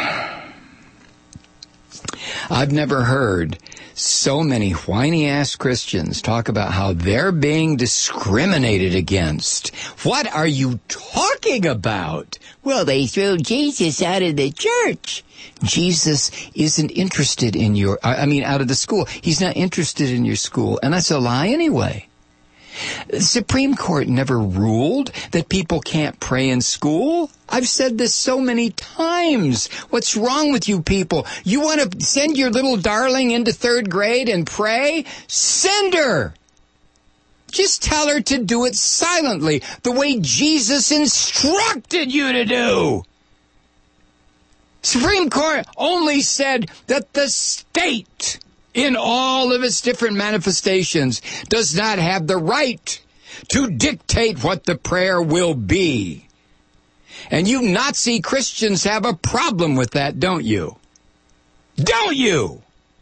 I've never heard so many whiny-ass Christians talk about how they're being discriminated against. What are you talking about? Well, they threw Jesus out of the church. Jesus isn't interested in out of the school. He's not interested in your school, and that's a lie anyway. The Supreme Court never ruled that people can't pray in school. I've said this so many times. What's wrong with you people? You want to send your little darling into 3rd grade and pray? Send her. Just tell her to do it silently, the way Jesus instructed you to do. Supreme Court only said that the state, in all of its different manifestations, does not have the right to dictate what the prayer will be. And you Nazi Christians have a problem with that, don't you? Don't you?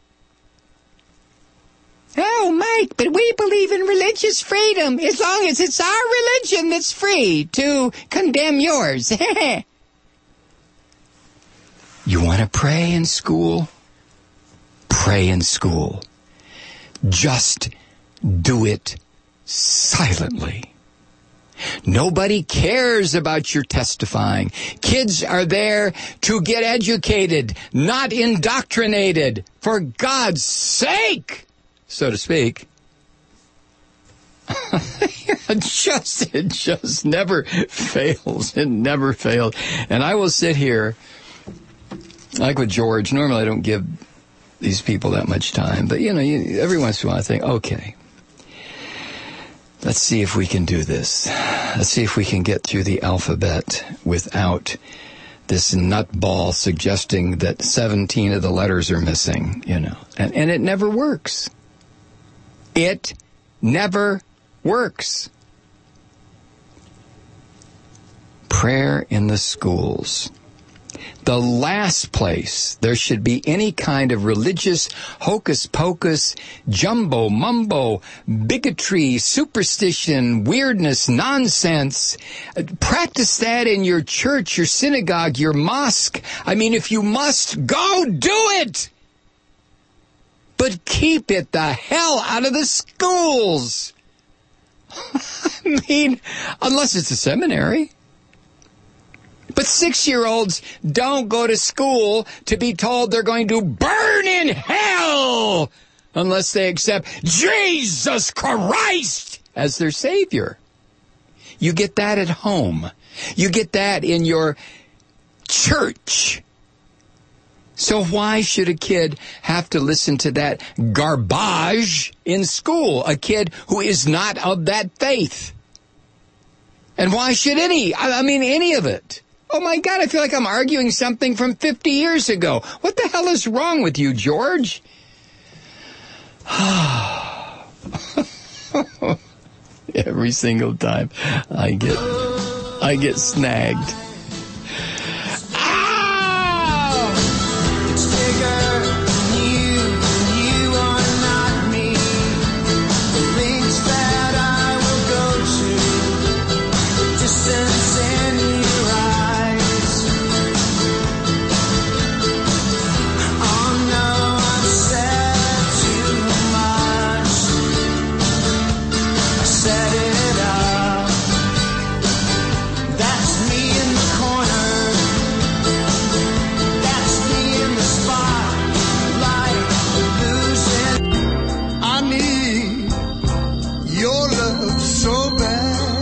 Oh, Mike, but we believe in religious freedom as long as it's our religion that's free to condemn yours. You want to pray in school? Pray in school. Just do it silently. Nobody cares about your testifying. Kids are there to get educated, not indoctrinated. For God's sake, so to speak. It just never fails. It never fails. And I will sit here, like with George. Normally I don't give these people that much time, but every once in a while I think, okay, let's see if we can do this. Let's see if we can get through the alphabet without this nutball suggesting that 17 of the letters are missing, and it never works. It never works. prayer in the schools. The last place there should be any kind of religious hocus-pocus, jumbo-mumbo, bigotry, superstition, weirdness, nonsense. Practice that in your church, your synagogue, your mosque. I mean, if you must, go do it! But keep it the hell out of the schools! I mean, unless it's a seminary. But 6-year-olds don't go to school to be told they're going to burn in hell unless they accept Jesus Christ as their Savior. You get that at home. You get that in your church. So why should a kid have to listen to that garbage in school? A kid who is not of that faith. And why should any of it? Oh my God, I feel like I'm arguing something from 50 years ago. What the hell is wrong with you, George? Every single time I get snagged. It's bigger than you are not me. The links that I will go to, the distance in your eyes. Oh no, I've said too much. I set it up. That's me in the corner. That's me in the spotlight, losing. I need your love so bad.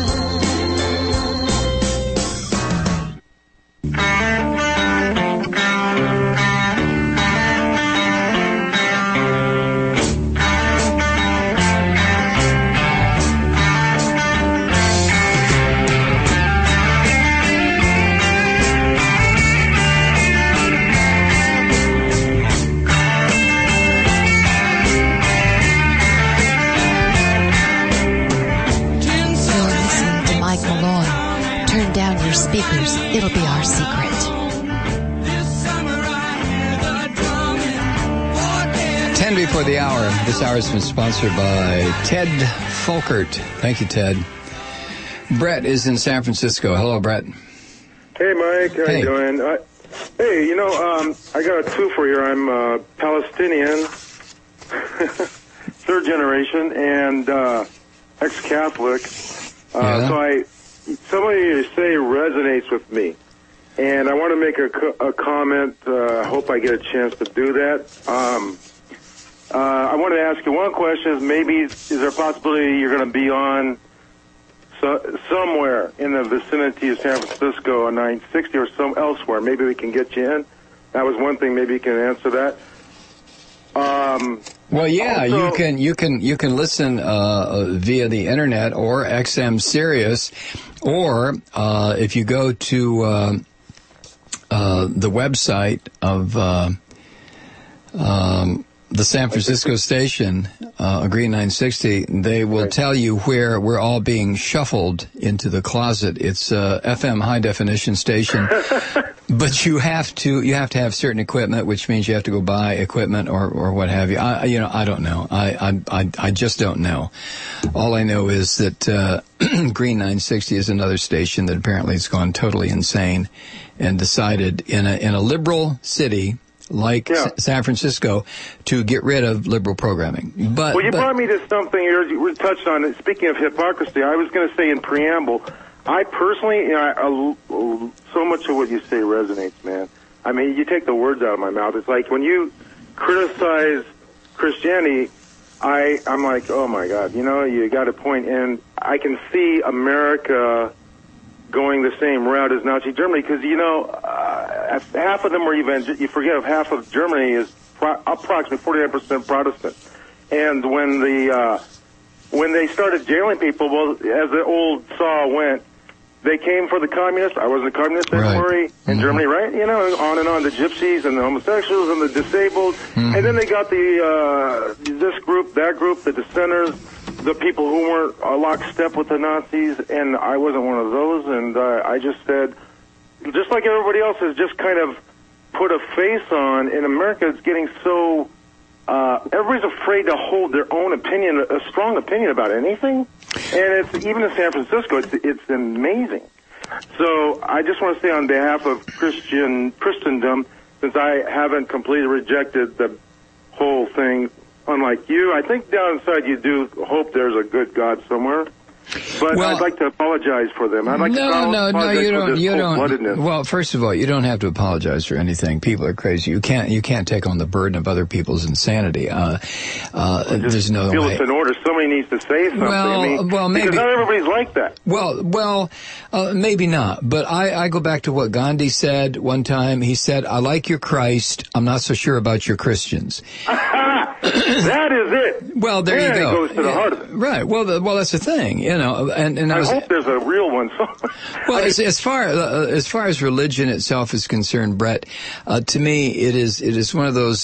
You're listening to Mike Malloy. Turn down your speakers. It'll be our secret. 10 before the hour. This hour has been sponsored by Ted Folkert. Thank you, Ted. Brett is in San Francisco. Hello, Brett. Hey, Mike. How Hey. you doing? Hey, I got a twofer here. I'm Palestinian, third generation, and ex-Catholic. Yeah. So somebody you say resonates with me, and I want to make a comment. I hope I get a chance to do that. I wanted to ask you one question. Is there a possibility you're going to be on somewhere in the vicinity of San Francisco on 960 or some elsewhere? Maybe we can get you in. That was one thing. Maybe you can answer that. Well, yeah, also, you can listen via the internet or XM Sirius, or if you go to the website of the San Francisco station, Green 960, they will tell you where we're all being shuffled into the closet. It's a FM high definition station, but you have to have certain equipment, which means you have to go buy equipment or what have you. I don't know. I just don't know. All I know is that Green 960 is another station that apparently has gone totally insane and decided in a liberal city like San Francisco to get rid of liberal programming. But you brought me to something you touched on it. Speaking of hypocrisy, I was going to say in preamble, I personally, so much of what you say resonates, man. I mean, you take the words out of my mouth. It's like when you criticize Christianity, I'm like, oh my God, you got a point. And I can see America going the same route as Nazi Germany, because half of them are evangelical. You forget half of Germany is approximately 49% Protestant. And when they started jailing people, well, as the old saw went, they came for the communists. I wasn't a communist anymore in Germany, right? On and on, the gypsies and the homosexuals and the disabled. And then they got this group, that group, the dissenters. the people who weren't lockstep with the Nazis, and I wasn't one of those, and I just said, just like everybody else has just kind of put a face on, in America it's getting so, everybody's afraid to hold their own opinion, a strong opinion about anything, and it's, even in San Francisco, it's amazing. So I just want to say on behalf of Christendom, since I haven't completely rejected the whole thing, unlike you, I think down inside you do hope there's a good God somewhere. But Well, I'd like to apologize for them. I'd like to No, apologize you for don't. this You cold-bloodedness. don't. Well, first of all, you don't have to apologize for anything. People are crazy. You can't take on the burden of other people's insanity. There's no feel way. it's in order. Somebody needs to say something. Well, maybe. Because not everybody's like that. Well, maybe not. But I go back to what Gandhi said one time. He said, "I like your Christ. I'm not so sure about your Christians." That is it. Well, there you go. It goes to the heart of it. Right. Well, that's the thing. You know, and I hope there's a real one. Well, as far as religion itself is concerned, Brett, to me it is one of those.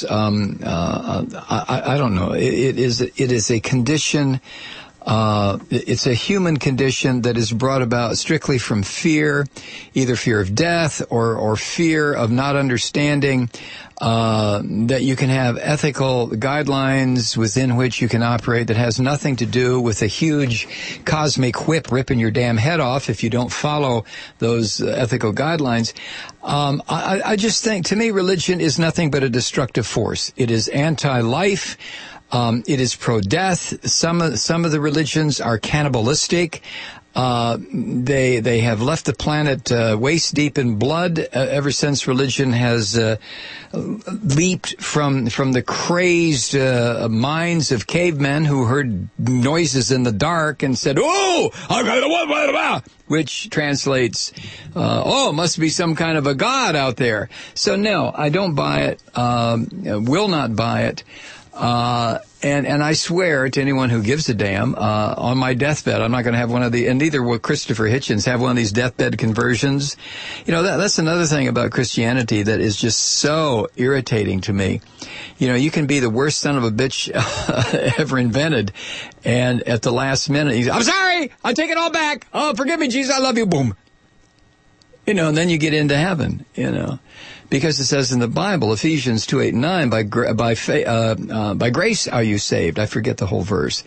I don't know. It is a condition. It's a human condition that is brought about strictly from fear, either fear of death or fear of not understanding. That you can have ethical guidelines within which you can operate that has nothing to do with a huge cosmic whip ripping your damn head off if you don't follow those ethical guidelines. I just think, to me, religion is nothing but a destructive force. It is anti-life. It is pro-death. Some of the religions are cannibalistic. They have left the planet waist deep in blood ever since religion has leaped from the crazed minds of cavemen who heard noises in the dark and said, "Oh!" which translates, "Oh, must be some kind of a god out there." So no, I don't buy it. Will not buy it. And I swear to anyone who gives a damn, on my deathbed, I'm not going to have one of the, and neither will Christopher Hitchens have one of these deathbed conversions. You know, that's another thing about Christianity that is just so irritating to me. You know, you can be the worst son of a bitch ever invented, and at the last minute, I'm sorry, I take it all back. Oh, forgive me, Jesus, I love you, boom. You know, and then you get into heaven, you know. Because it says in the Bible, Ephesians 2:8-9, by grace are you saved. I forget the whole verse.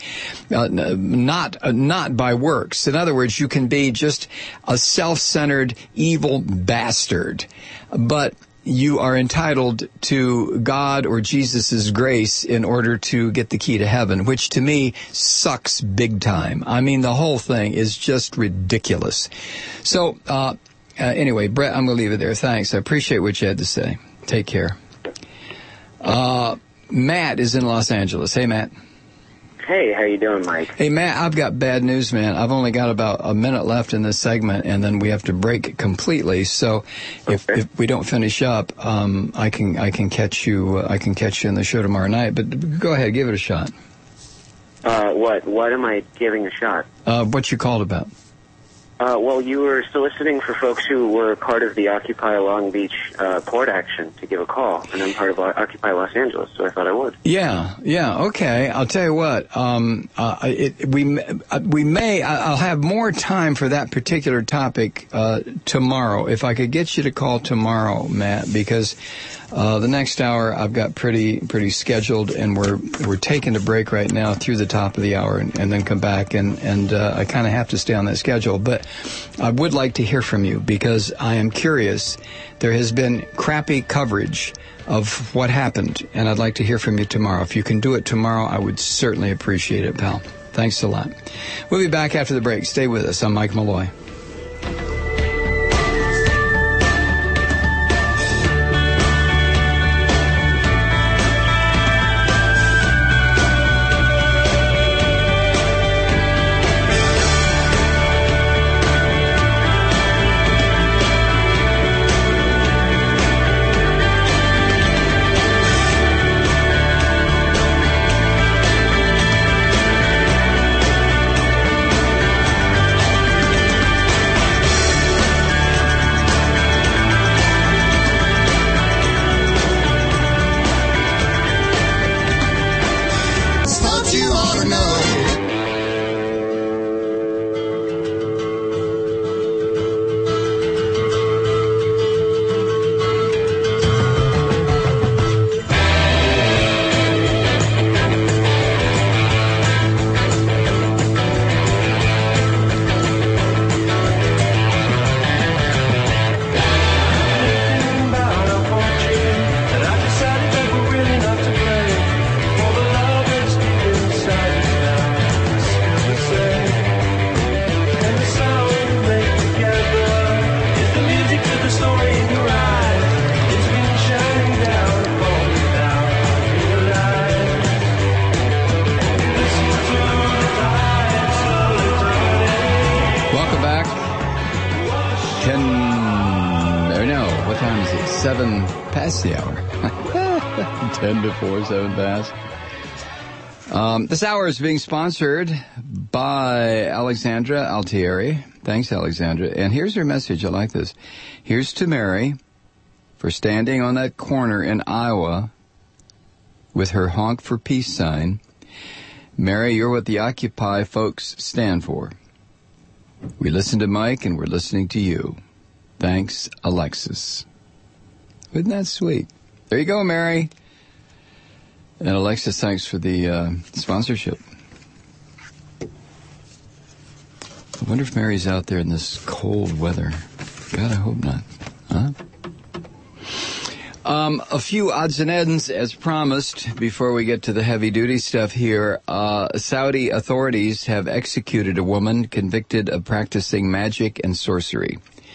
Not by works. In other words, you can be just a self-centered, evil bastard, but you are entitled to God or Jesus' grace in order to get the key to heaven, which to me sucks big time. I mean, the whole thing is just ridiculous. So, anyway, Brett, I'm going to leave it there. Thanks. I appreciate what you had to say. Take care. Matt is in Los Angeles. Hey, Matt. Hey, how you doing, Mike? Hey, Matt, I've got bad news, man. I've only got about a minute left in this segment, and then we have to break completely. So, if we don't finish up, I can catch you. I can catch you in the show tomorrow night. But go ahead, give it a shot. What am I giving a shot? What you called about? Well, you were soliciting for folks who were part of the Occupy Long Beach court action to give a call, and I'm part of Occupy Los Angeles, so I thought I would. Yeah, okay. I'll tell you what. I'll have more time for that particular topic tomorrow. If I could get you to call tomorrow, Matt, because the next hour I've got pretty scheduled, and we're taking a break right now through the top of the hour, and then come back, and I kind of have to stay on that schedule. But I would like to hear from you because I am curious. There has been crappy coverage of what happened, and I'd like to hear from you tomorrow. If you can do it tomorrow, I would certainly appreciate it, pal. Thanks a lot. We'll be back after the break. Stay with us. I'm Mike Malloy. time is it? 7 past the hour. 10 before 7 past. This hour is being sponsored by Alexandra Altieri. Thanks, Alexandra. And here's her message. I like this. Here's to Mary for standing on that corner in Iowa with her honk for peace sign. Mary, you're what the Occupy folks stand for. We listen to Mike and we're listening to you. Thanks, Alexis. Isn't that sweet? There you go, Mary. And Alexis, thanks for the sponsorship. I wonder if Mary's out there in this cold weather. God, I hope not. Huh? A few odds and ends, as promised, before we get to the heavy-duty stuff here. Saudi authorities have executed a woman convicted of practicing magic and sorcery.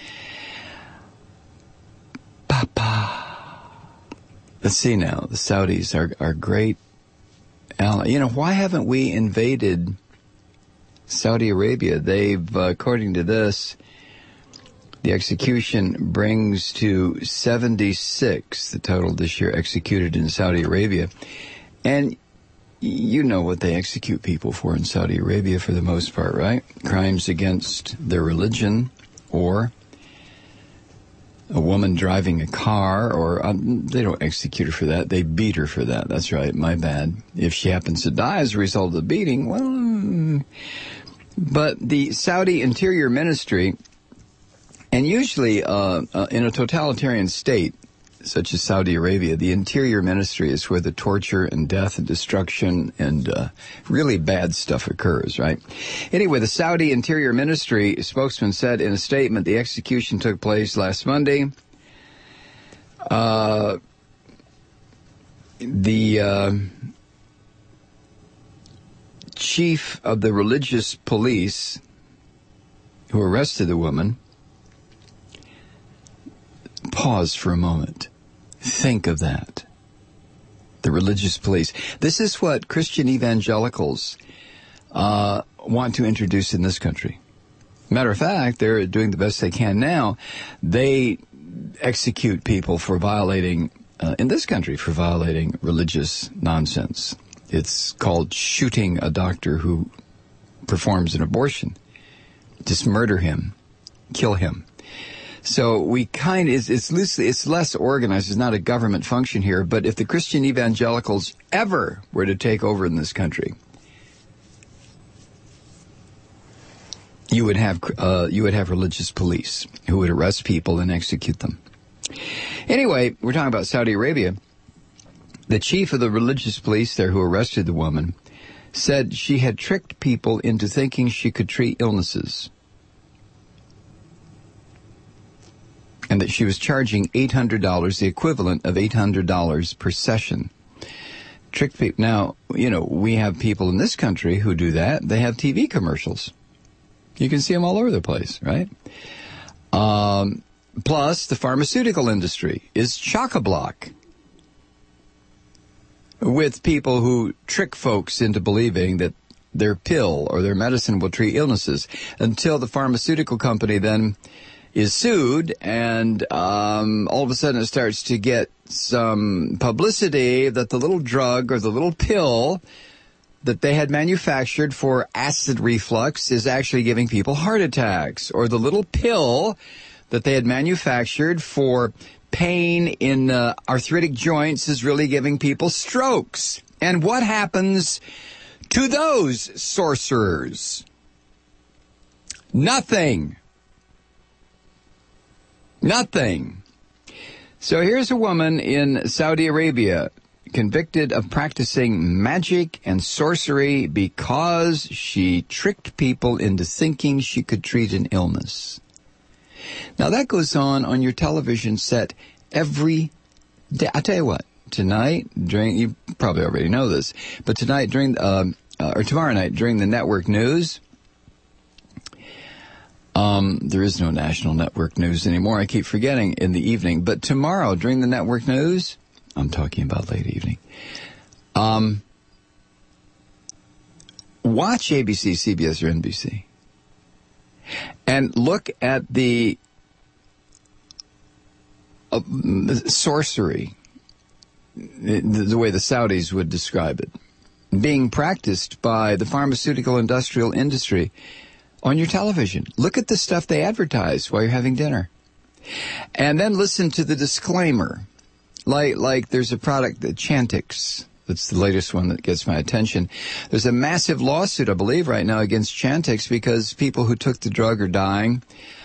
Papa. Let's see now. The Saudis are great ally. You know, why haven't we invaded Saudi Arabia? They've, according to this, the execution brings to 76 the total this year executed in Saudi Arabia. And you know what they execute people for in Saudi Arabia for the most part, right? Crimes against their religion, or a woman driving a car, or they don't execute her for that. They beat her for that. That's right. My bad. If she happens to die as a result of the beating, well, but the Saudi Interior Ministry, and usually in a totalitarian state such as Saudi Arabia, the Interior Ministry is where the torture and death and destruction and really bad stuff occurs, right? Anyway, the Saudi Interior Ministry spokesman said in a statement the execution took place last Monday. The chief of the religious police who arrested the woman, pause for a moment. Think of that. The religious police. This is what Christian evangelicals want to introduce in this country. Matter of fact, they're doing the best they can now. They execute people for violating, in this country, for violating religious nonsense. It's called shooting a doctor who performs an abortion. Just murder him. Kill him. So we it's less organized. It's not a government function here. But if the Christian evangelicals ever were to take over in this country, you would have religious police who would arrest people and execute them. Anyway, we're talking about Saudi Arabia. The chief of the religious police there who arrested the woman said she had tricked people into thinking she could treat illnesses, and that she was charging $800, the equivalent of $800 per session. Tricked people. Now, you know, we have people in this country who do that. They have TV commercials. You can see them all over the place, right? Plus, the pharmaceutical industry is chock-a-block with people who trick folks into believing that their pill or their medicine will treat illnesses, until the pharmaceutical company then is sued, and all of a sudden it starts to get some publicity that the little drug or the little pill that they had manufactured for acid reflux is actually giving people heart attacks, or the little pill that they had manufactured for pain in arthritic joints is really giving people strokes. And what happens to those sorcerers? Nothing. Nothing. So here's a woman in Saudi Arabia convicted of practicing magic and sorcery because she tricked people into thinking she could treat an illness. Now that goes on your television set every day. I'll tell you what, tonight, you probably already know this, but tonight or tomorrow night during the network news, there is no national network news anymore. I keep forgetting in the evening. But tomorrow, during the network news, I'm talking about late evening, watch ABC, CBS, or NBC. And look at the sorcery, the way the Saudis would describe it, being practiced by the pharmaceutical industrial industry on your television. Look at the stuff they advertise while you're having dinner. And then listen to the disclaimer. Like there's a product, the Chantix. That's the latest one that gets my attention. There's a massive lawsuit, I believe, right now against Chantix because people who took the drug are dying.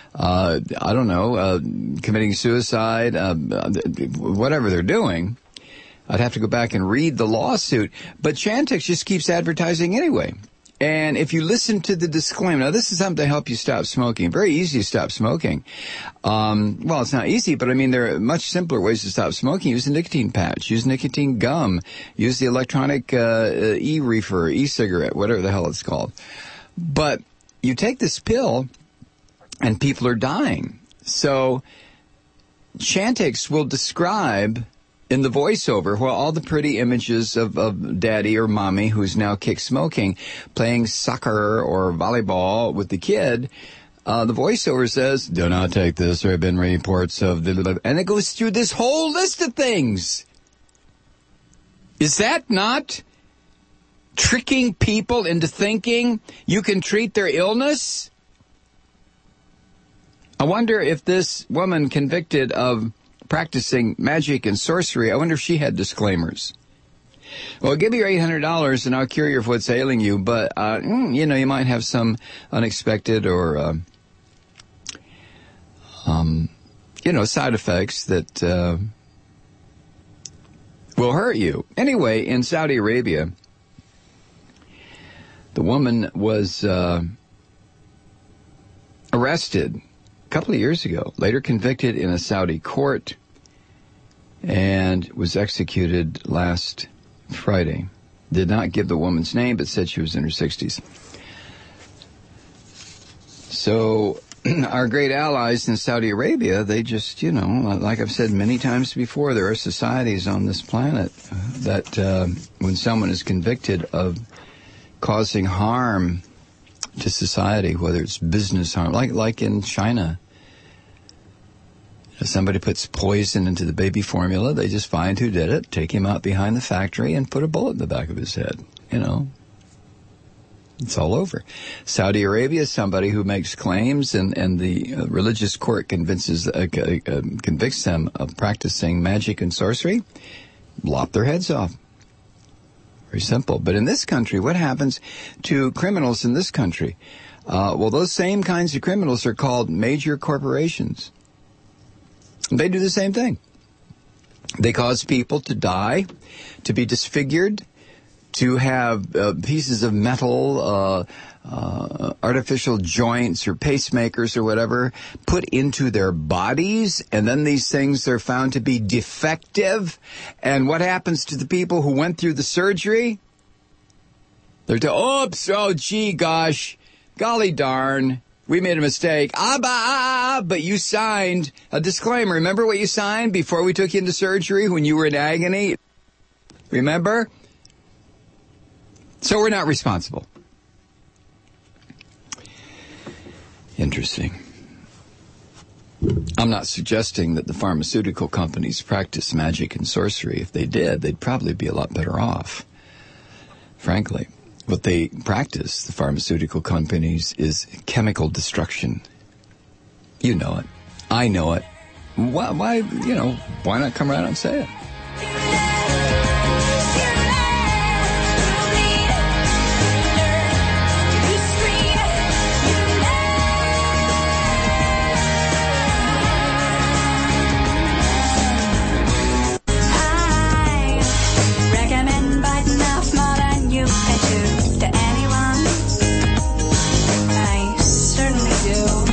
Committing suicide, whatever they're doing. I'd have to go back and read the lawsuit. But Chantix just keeps advertising anyway. And if you listen to the disclaimer, now this is something to help you stop smoking. Very easy to stop smoking. Well, it's not easy, but I mean, there are much simpler ways to stop smoking. Use a nicotine patch. Use nicotine gum. Use the electronic e-reefer, e-cigarette, whatever the hell it's called. But you take this pill, and people are dying. So Chantix will describe in the voiceover, well, all the pretty images of daddy or mommy who's now kick smoking, playing soccer or volleyball with the kid, the voiceover says, do not take this. There have been reports of the... And it goes through this whole list of things. Is that not tricking people into thinking you can treat their illness? I wonder if this woman convicted of practicing magic and sorcery, I wonder if she had disclaimers. Well, give me your $800 and I'll cure you of what's ailing you, but, you might have some unexpected or, side effects that will hurt you. Anyway, in Saudi Arabia, the woman was arrested a couple of years ago, later convicted in a Saudi court, and was executed last Friday. Did not give the woman's name, but said she was in her 60s. So our great allies in Saudi Arabia, they just, like I've said many times before, there are societies on this planet that when someone is convicted of causing harm to society, whether it's business harm, like in China, if somebody puts poison into the baby formula, they just find who did it, take him out behind the factory, and put a bullet in the back of his head. It's all over. Saudi Arabia is somebody who makes claims, and the religious court convicts them of practicing magic and sorcery, lop their heads off. Very simple. But in this country, what happens to criminals in this country? Well, those same kinds of criminals are called major corporations. They do the same thing. They cause people to die, to be disfigured, to have pieces of metal, artificial joints or pacemakers or whatever put into their bodies, and then these things are found to be defective. And what happens to the people who went through the surgery? They're oops, gosh, golly darn, we made a mistake. But you signed a disclaimer. Remember what you signed before we took you into surgery when you were in agony? Remember? So we're not responsible. Interesting. I'm not suggesting that the pharmaceutical companies practice magic and sorcery. If they did, they'd probably be a lot better off, frankly. What they practice, the pharmaceutical companies, is chemical destruction. You know it. I know it. Why not come right out and say it?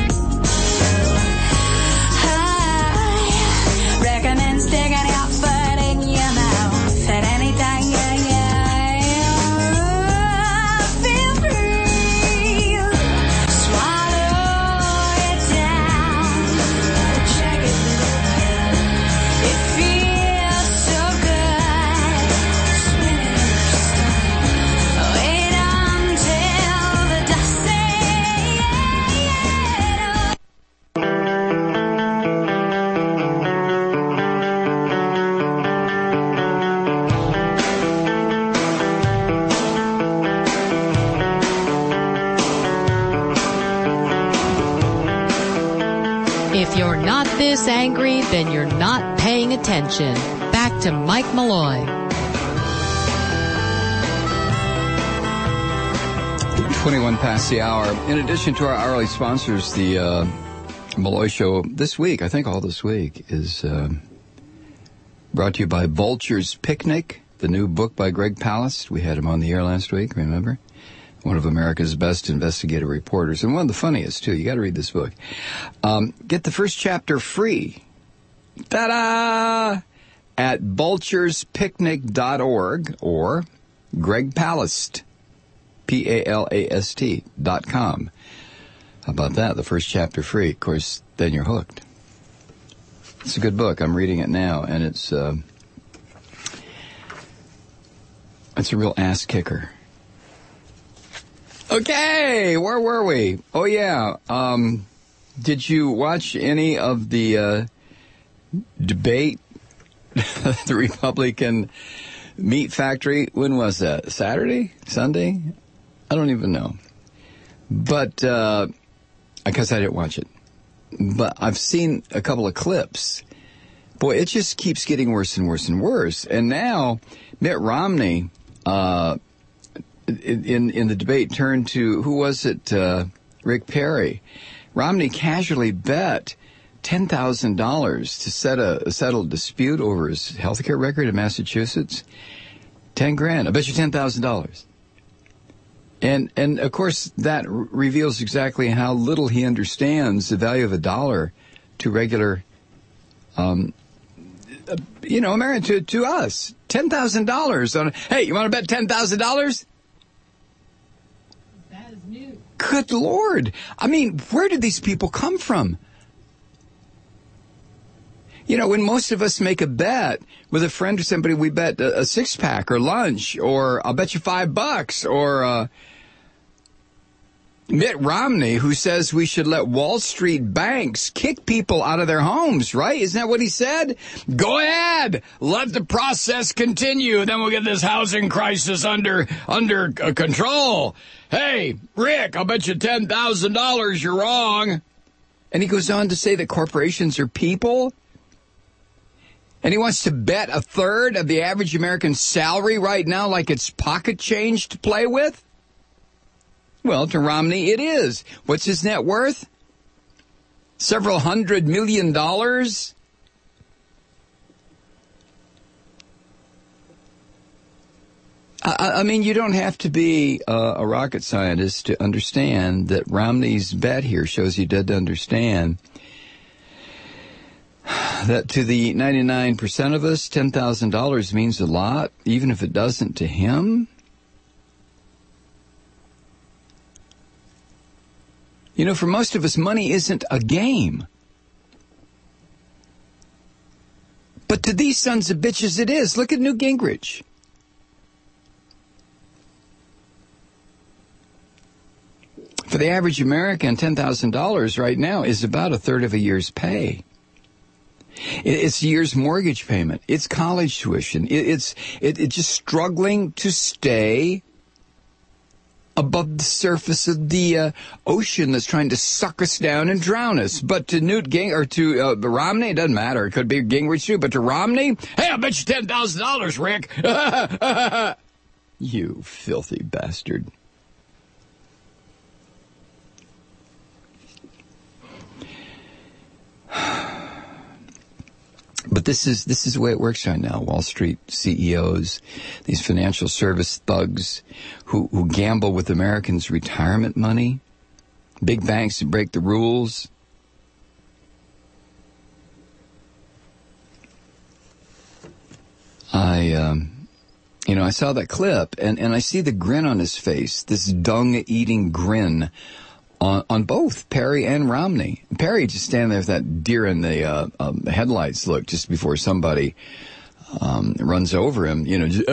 Recommend sticking out for this angry, then you're not paying attention. Back to Mike Malloy. 21 past the hour. In addition to our hourly sponsors, the Malloy Show this week, I think all this week, is brought to you by Vulture's Picnic, the new book by Greg Palast. We had him on the air last week, remember? One of America's best investigative reporters, and one of the funniest, too. You got to read this book. Get the first chapter free. Ta-da! At vulturespicnic.org or Greg Palast, PALAST.com. How about that? The first chapter free. Of course, then you're hooked. It's a good book. I'm reading it now, and it's a real ass kicker. Okay, where were we? Oh, yeah. Did you watch any of the debate, the Republican meat factory? When was that? Saturday? Sunday? I don't even know. But, because I didn't watch it. But I've seen a couple of clips. Boy, it just keeps getting worse and worse and worse. And now, Mitt Romney, in the debate, turned to, who was it, Rick Perry. Romney casually bet $10,000 to settle a dispute over his health care record in Massachusetts. $10,000. I bet you $10,000. And of course, that reveals exactly how little he understands the value of a dollar to regular, American, to us. $10,000 on, hey, you want to bet $10,000? That is new. Good Lord. I mean, where did these people come from? You know, when most of us make a bet with a friend or somebody, we bet a six-pack or lunch, or I'll bet you $5, or Mitt Romney, who says we should let Wall Street banks kick people out of their homes, right? Isn't that what he said? Go ahead. Let the process continue. Then we'll get this housing crisis under control. Hey, Rick, I'll bet you $10,000 you're wrong. And he goes on to say that corporations are people. And he wants to bet a third of the average American salary right now like it's pocket change to play with? Well, to Romney, it is. What's his net worth? Several $100 million? I mean, you don't have to be a rocket scientist to understand that Romney's bet here shows you did understand that to the 99% of us, $10,000 means a lot, even if it doesn't to him. You know, for most of us, money isn't a game. But to these sons of bitches, it is. Look at Newt Gingrich. For the average American, $10,000 right now is about a third of a year's pay. It's a year's mortgage payment. It's college tuition. It's just struggling to stay above the surface of the ocean that's trying to suck us down and drown us. But to to Romney, it doesn't matter. It could be Gingrich too. But to Romney, hey, I'll bet you $10,000, Rick. You filthy bastard. But this is the way it works right now. Wall Street CEOs, these financial service thugs who gamble with Americans' retirement money, big banks that break the rules. I saw that clip and I see the grin on his face, this dung-eating grin on both Perry and Romney. Perry just standing there with that deer in the headlights look just before somebody runs over him, just,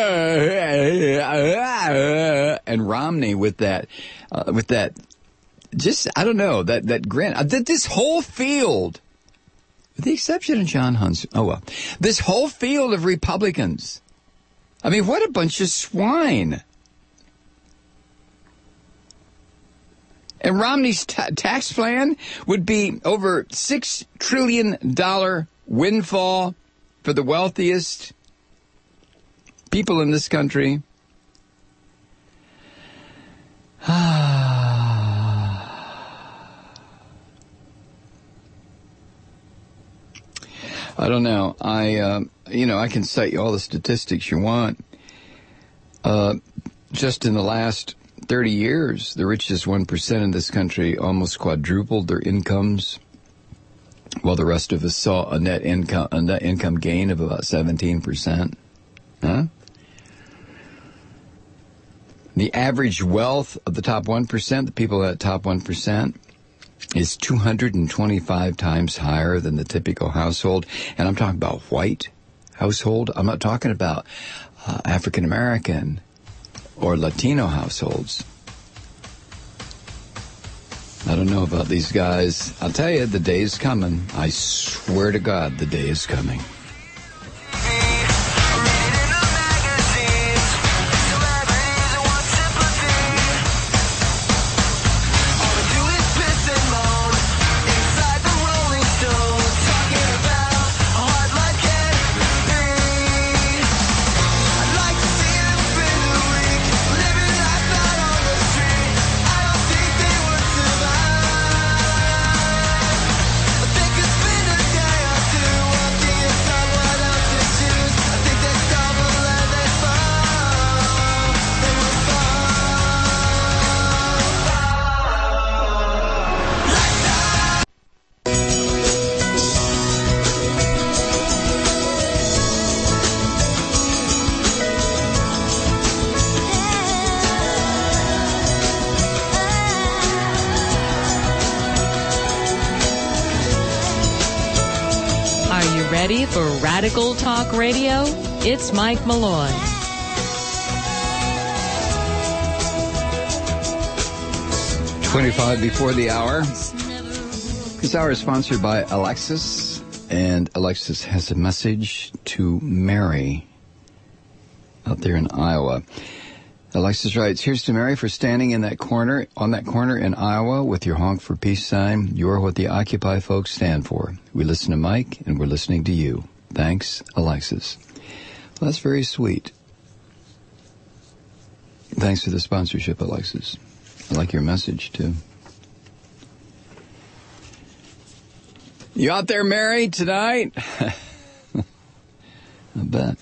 and Romney with that, just, I don't know, that grin. This whole field, with the exception of John Hunt, this whole field of Republicans, I mean, what a bunch of swine. And Romney's tax plan would be over $6 trillion windfall for the wealthiest people in this country. I don't know. I can cite you all the statistics you want. Just in the last 30 years, the richest 1% in this country almost quadrupled their incomes, while the rest of us saw a net income gain of about 17%. Huh? The average wealth of the top 1%, the people at top 1%, is 225 times higher than the typical household. And I'm talking about white household. I'm not talking about African American or Latino households. I don't know about these guys. I'll tell you, the day is coming. I swear to God, the day is coming. Ready for Radical Talk Radio? It's Mike Malloy. $25 before the hour. This hour is sponsored by Alexis, and Alexis has a message to Mary out there in Iowa. Alexis writes, here's to Mary for standing on that corner in Iowa with your honk for peace sign. You're what the Occupy folks stand for. We listen to Mike, and we're listening to you. Thanks, Alexis. Well, that's very sweet. Thanks for the sponsorship, Alexis. I like your message, too. You out there, Mary, tonight? I bet.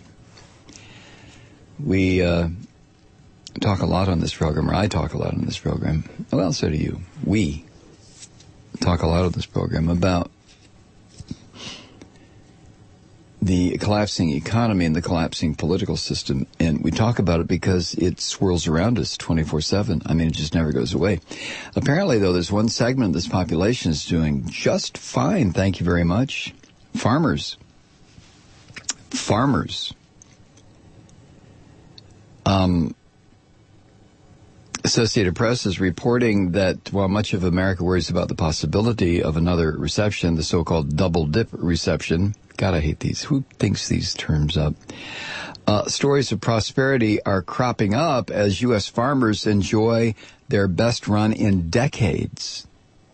We talk a lot on this program, or I talk a lot on this program. Well, so do you. We talk a lot on this program about the collapsing economy and the collapsing political system. And we talk about it because it swirls around us 24/7. I mean, it just never goes away. Apparently, though, there's one segment of this population is doing just fine. Thank you very much. Farmers. Associated Press is reporting that while much of America worries about the possibility of another recession, the so-called double dip recession, God, I hate these. Who thinks these terms up? Stories of prosperity are cropping up as U.S. farmers enjoy their best run in decades.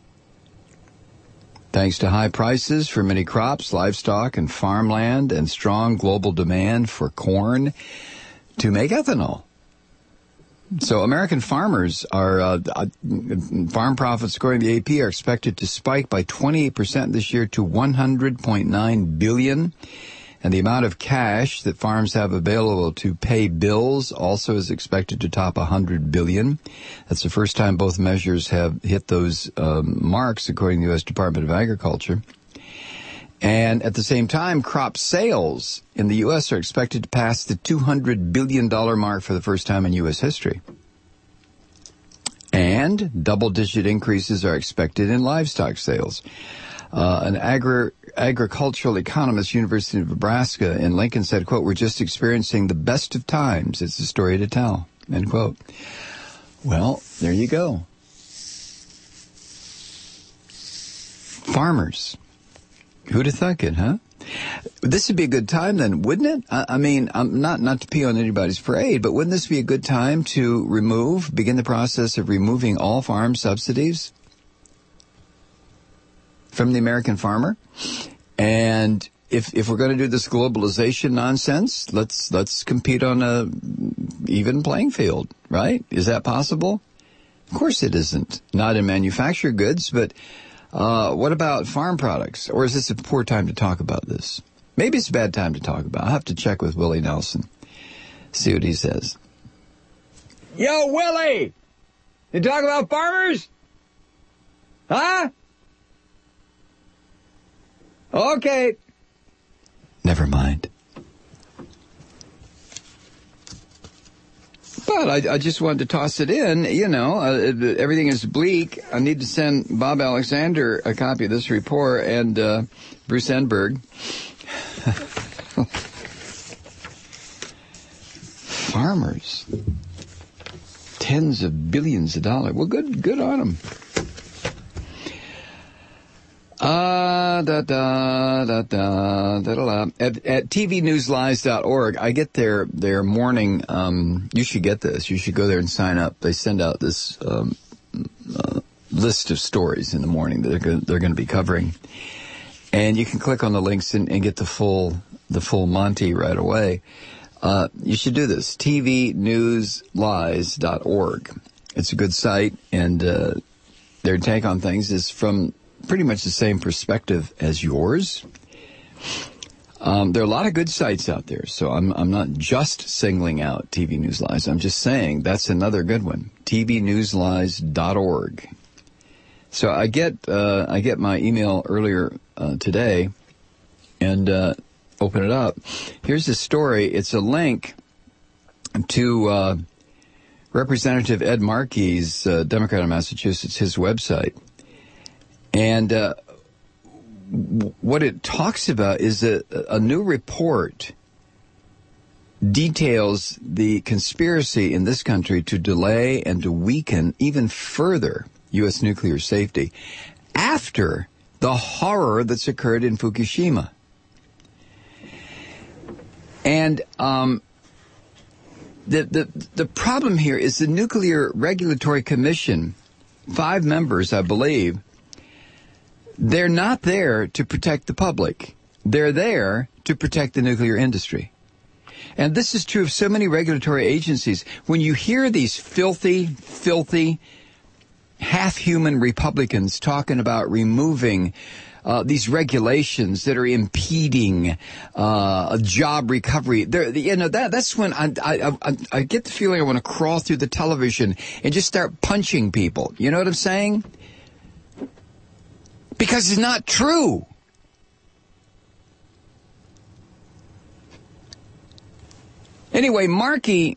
Thanks to high prices for many crops, livestock, and farmland, and strong global demand for corn to make ethanol. So American farmers are, farm profits, according to the AP, are expected to spike by 28% this year to $100.9 billion. And the amount of cash that farms have available to pay bills also is expected to top $100 billion. That's the first time both measures have hit those marks, according to the U.S. Department of Agriculture. And at the same time, crop sales in the U.S. are expected to pass the $200 billion mark for the first time in U.S. history. And double-digit increases are expected in livestock sales. An agricultural economist, University of Nebraska in Lincoln, said, quote, "We're just experiencing the best of times. It's a story to tell," end quote. Well, there you go. Farmers. Who'd have thunk it, huh? This would be a good time then, wouldn't it? I mean, I'm not to pee on anybody's parade, but wouldn't this be a good time to begin the process of removing all farm subsidies from the American farmer? And if we're going to do this globalization nonsense, let's compete on a even playing field, right? Is that possible? Of course it isn't. Not in manufactured goods, but what about farm products? Or is this a poor time to talk about this? Maybe it's a bad time to talk about it. I'll have to check with Willie Nelson, see what he says. Yo, Willie! You talk about farmers? Huh? Okay. Never mind. But I just wanted to toss it in, everything is bleak. I need to send Bob Alexander a copy of this report and Bruce Enberg. Farmers. Tens of billions of dollars. Well, good on them. At tvnewslies.org, I get their morning, you should get this. You should go there and sign up. They send out this list of stories in the morning that they're going to be covering. And you can click on the links and get the full Monty right away. You should do this, tvnewslies.org. It's a good site, and their take on things is from pretty much the same perspective as yours. There are a lot of good sites out there, so I'm not just singling out TV News Lies. I'm just saying that's another good one, tvnewslies.org. So I get my email earlier today, and open it up. Here's the story. It's a link to Representative Ed Markey's, Democrat of Massachusetts, his website. And what it talks about is a new report details the conspiracy in this country to delay and to weaken even further U.S. nuclear safety after the horror that's occurred in Fukushima. And the problem here is the Nuclear Regulatory Commission, 5 members, I believe, they're not there to protect the public. They're there to protect the nuclear industry. And this is true of so many regulatory agencies. When you hear these filthy, half-human Republicans talking about removing these regulations that are impeding job recovery, that's when I get the feeling I want to crawl through the television and just start punching people. You know what I'm saying? Because it's not true. Anyway, Markey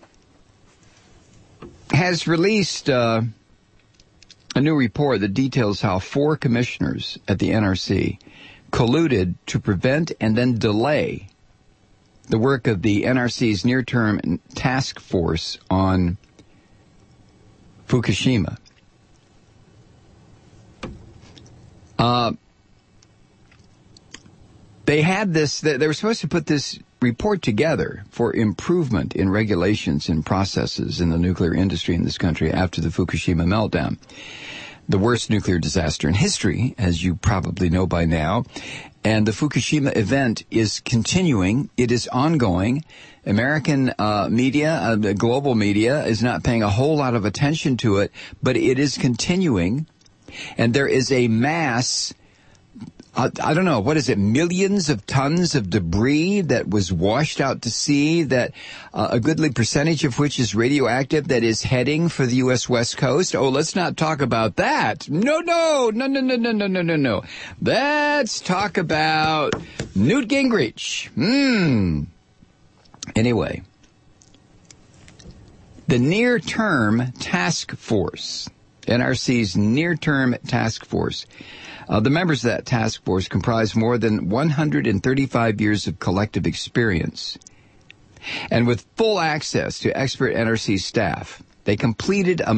has released a new report that details how 4 commissioners at the NRC colluded to prevent and then delay the work of the NRC's near-term task force on Fukushima. They had this, they were supposed to put this report together for improvement in regulations and processes in the nuclear industry in this country after the Fukushima meltdown. The worst nuclear disaster in history, as you probably know by now. And the Fukushima event is continuing. It is ongoing. American media, the global media, is not paying a whole lot of attention to it, but it is continuing. And there is a mass, I don't know, what is it, millions of tons of debris that was washed out to sea, that a goodly percentage of which is radioactive, that is heading for the U.S. West Coast. Oh, let's not talk about that. No. Let's talk about Newt Gingrich. Anyway, the near-term task force, NRC's near-term task force. The members of that task force comprise more than 135 years of collective experience. And with full access to expert NRC staff, they completed a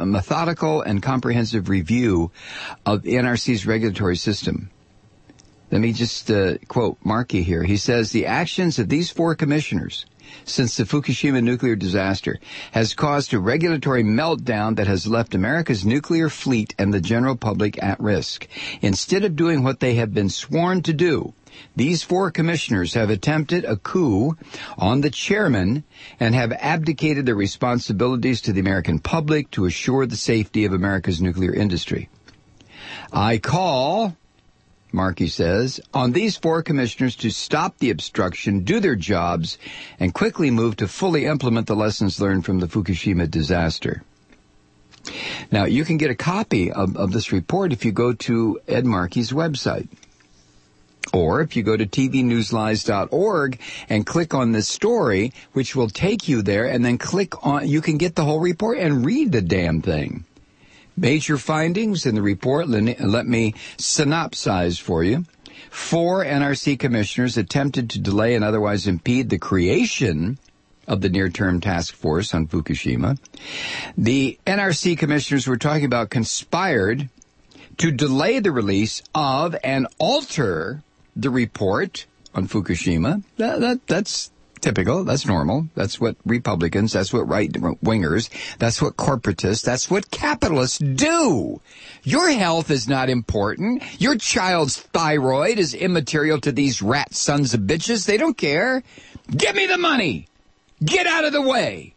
methodical and comprehensive review of the NRC's regulatory system. Let me just quote Markey here. He says, the actions of these 4 commissioners since the Fukushima nuclear disaster has caused a regulatory meltdown that has left America's nuclear fleet and the general public at risk. Instead of doing what they have been sworn to do, these 4 commissioners have attempted a coup on the chairman and have abdicated their responsibilities to the American public to assure the safety of America's nuclear industry. I call, Markey says, on these 4 commissioners to stop the obstruction, do their jobs, and quickly move to fully implement the lessons learned from the Fukushima disaster. Now, you can get a copy of this report if you go to Ed Markey's website. Or if you go to tvnewslies.org and click on this story, which will take you there, and then click on, you can get the whole report and read the damn thing. Major findings in the report, let me synopsize for you. 4 NRC commissioners attempted to delay and otherwise impede the creation of the near-term task force on Fukushima. The NRC commissioners we're talking about conspired to delay the release of and alter the report on Fukushima. That's typical. That's normal. That's what Republicans, that's what right-wingers, that's what corporatists, that's what capitalists do. Your health is not important. Your child's thyroid is immaterial to these rat sons of bitches. They don't care. Give me the money. Get out of the way.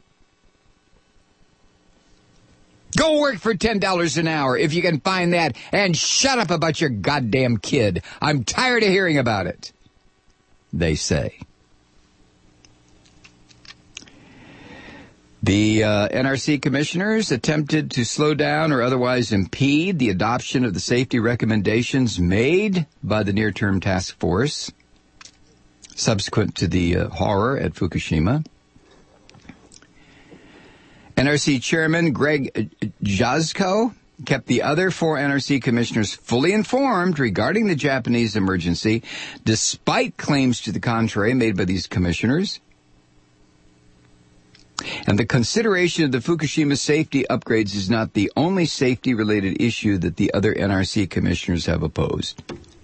Go work for $10 an hour if you can find that, and shut up about your goddamn kid. I'm tired of hearing about it, they say. The NRC commissioners attempted to slow down or otherwise impede the adoption of the safety recommendations made by the near-term task force subsequent to the horror at Fukushima. NRC Chairman Greg Jaczko kept the other 4 NRC commissioners fully informed regarding the Japanese emergency, despite claims to the contrary made by these commissioners. And the consideration of the Fukushima safety upgrades is not the only safety-related issue that the other NRC commissioners have opposed.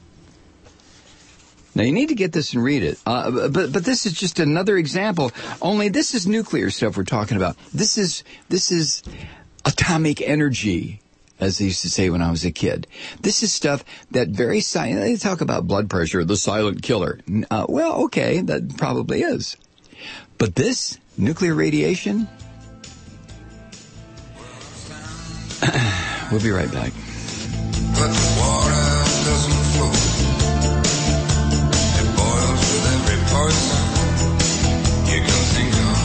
Now, you need to get this and read it. But this is just another example. Only this is nuclear stuff we're talking about. This is atomic energy, as they used to say when I was a kid. This is stuff that very silent. They talk about blood pressure, the silent killer. Well, okay, that probably is. But this, nuclear radiation, we'll be right back. But the water doesn't flow. It boils with every person you can think of.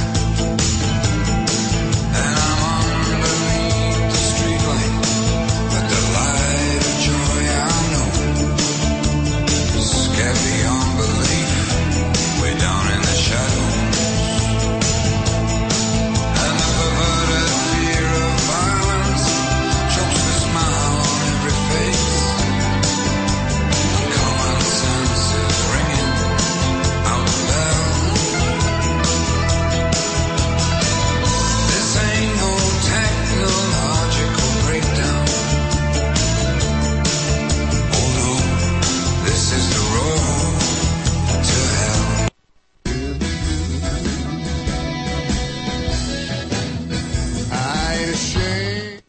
And I'm underneath the streetlight, but the light of joy I know is scared beyond belief, way down in the shadows. And the perverted fear of violence chokes the smile on every face. And common sense is ringing out the bell. This ain't no technological breakdown. Oh no, this is the road to hell. I ain't ashamed.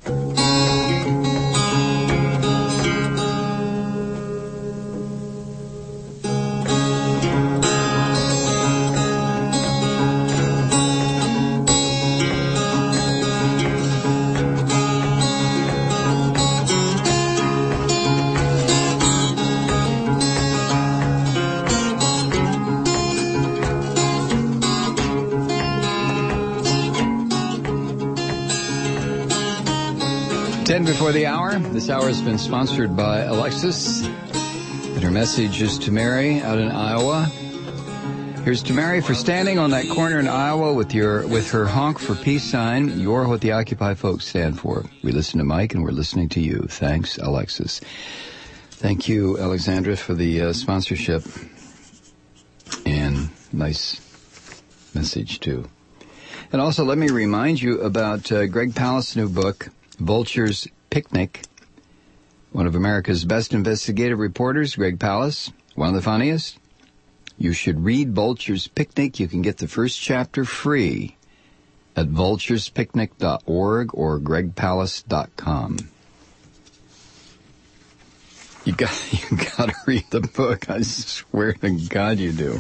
Ten before the hour. This hour has been sponsored by Alexis. And her message is to Mary out in Iowa. Here's to Mary for standing on that corner in Iowa with her honk for peace sign. You're what the Occupy folks stand for. We listen to Mike and we're listening to you. Thanks, Alexis. Thank you, Alexandra, for the sponsorship. And nice message, too. And also, let me remind you about Greg Palast's new book, Vulture's Picnic. one of America's best investigative reporters, Greg Palast, one of the funniest. You should read Vulture's Picnic. You can get the first chapter free at vulturespicnic.org or gregpalast.com. You got to read the book. I swear to God you do.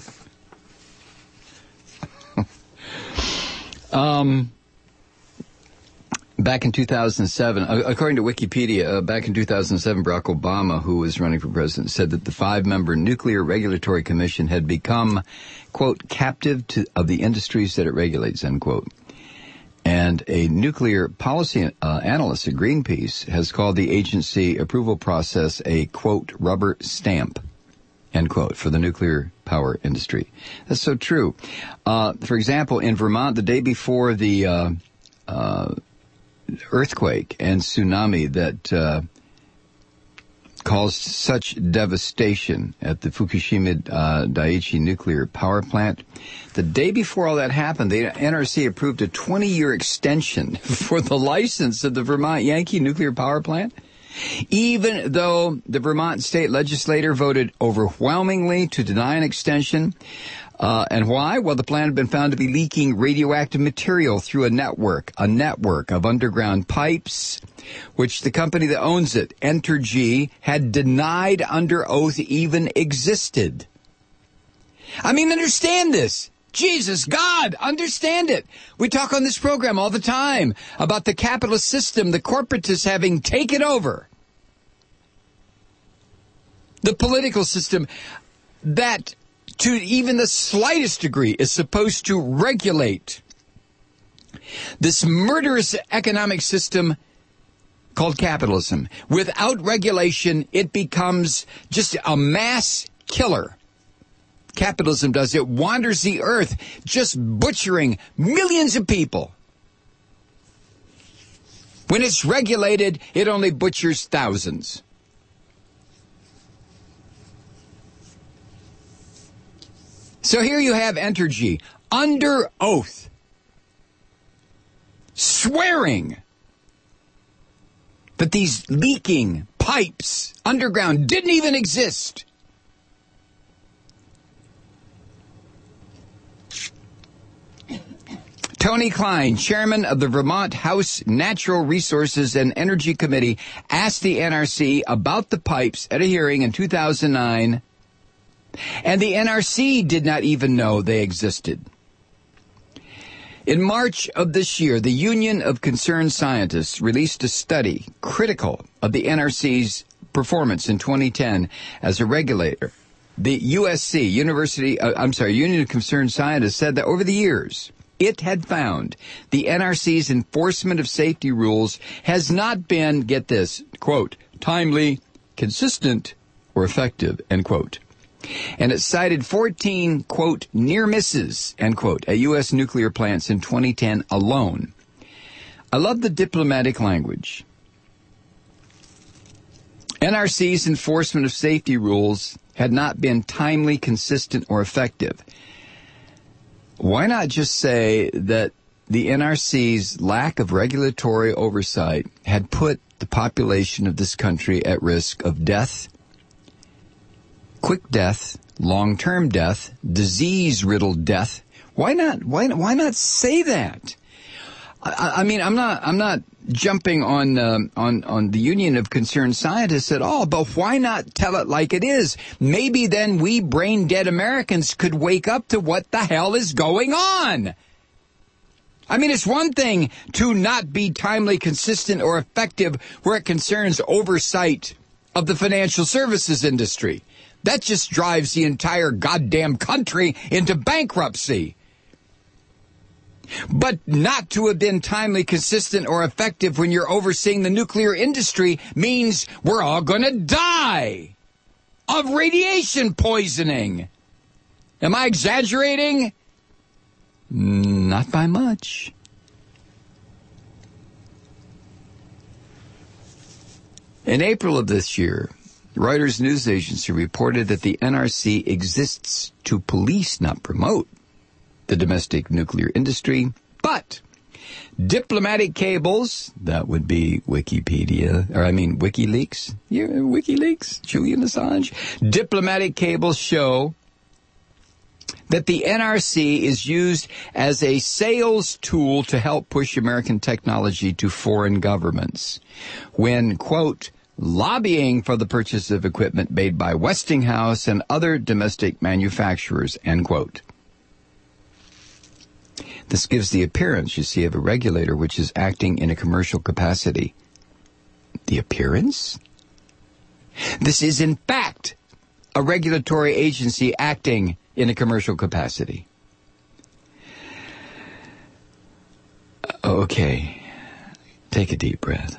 Back in 2007, according to Wikipedia, back in 2007, Barack Obama, who was running for president, said that the 5-member Nuclear Regulatory Commission had become, quote, captive of the industries that it regulates, end quote. And a nuclear policy analyst at Greenpeace has called the agency approval process a, quote, rubber stamp, end quote, for the nuclear power industry. That's so true. For example, in Vermont, the day before the earthquake and tsunami that caused such devastation at the Fukushima Daiichi nuclear power plant. The day before all that happened, the NRC approved a 20-year extension for the license of the Vermont Yankee nuclear power plant, even though the Vermont state legislature voted overwhelmingly to deny an extension. And why? Well, the plant had been found to be leaking radioactive material through a network of underground pipes, which the company that owns it, Entergy, had denied under oath even existed. I mean, understand this. Jesus, God, understand it. We talk on this program all the time about the capitalist system, the corporatists having taken over. The political system that, to even the slightest degree, is supposed to regulate this murderous economic system called capitalism. Without regulation, it becomes just a mass killer. Capitalism does. It wanders the earth, just butchering millions of people. When it's regulated, it only butchers thousands. So here you have Entergy, under oath, swearing that these leaking pipes underground didn't even exist. Tony Klein, chairman of the Vermont House Natural Resources and Energy Committee, asked the NRC about the pipes at a hearing in 2009, and the NRC did not even know they existed. In March of this year, the Union of Concerned Scientists released a study critical of the NRC's performance in 2010 as a regulator. The USC, Union of Concerned Scientists, said that over the years, it had found the NRC's enforcement of safety rules has not been, get this, quote, timely, consistent, or effective, end quote. And it cited 14, quote, near misses, end quote, at U.S. nuclear plants in 2010 alone. I love the diplomatic language. NRC's enforcement of safety rules had not been timely, consistent, or effective. Why not just say that the NRC's lack of regulatory oversight had put the population of this country at risk of death, quick death, long-term death, disease-riddled death? Why not say that? I mean, I'm not jumping on the Union of Concerned Scientists at all, but why not tell it like it is? Maybe then we brain-dead Americans could wake up to what the hell is going on. I mean, it's one thing to not be timely, consistent, or effective where it concerns oversight of the financial services industry. That just drives the entire goddamn country into bankruptcy. But not to have been timely, consistent, or effective when you're overseeing the nuclear industry means we're all going to die of radiation poisoning. Am I exaggerating? Not by much. In April of this year, Reuters news agency reported that the NRC exists to police, not promote, the domestic nuclear industry, but Diplomatic cables, that would be WikiLeaks. Yeah, WikiLeaks, Julian Assange. Diplomatic cables show that the NRC is used as a sales tool to help push American technology to foreign governments when, quote, lobbying for the purchase of equipment made by Westinghouse and other domestic manufacturers, end quote. This gives the appearance, you see, of a regulator which is acting in a commercial capacity. The appearance? This is, in fact, a regulatory agency acting in a commercial capacity. Okay. Take a deep breath.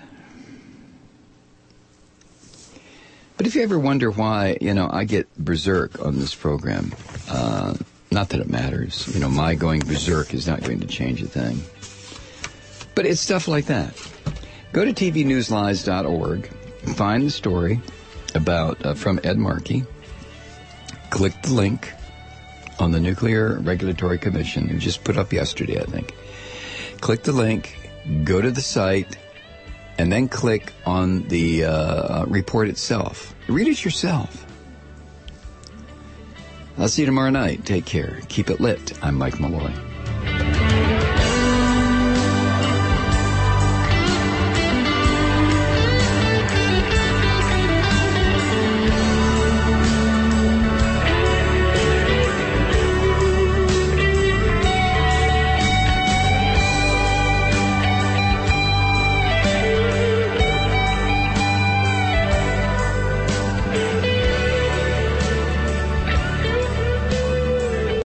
But if you ever wonder why, I get berserk on this program, not that it matters. My going berserk is not going to change a thing. But it's stuff like that. Go to tvnewslies.org, find the story about from Ed Markey, click the link on the Nuclear Regulatory Commission, who just put up yesterday, I think. Click the link, go to the site, and then click on the report itself. Read it yourself. I'll see you tomorrow night. Take care. Keep it lit. I'm Mike Malloy.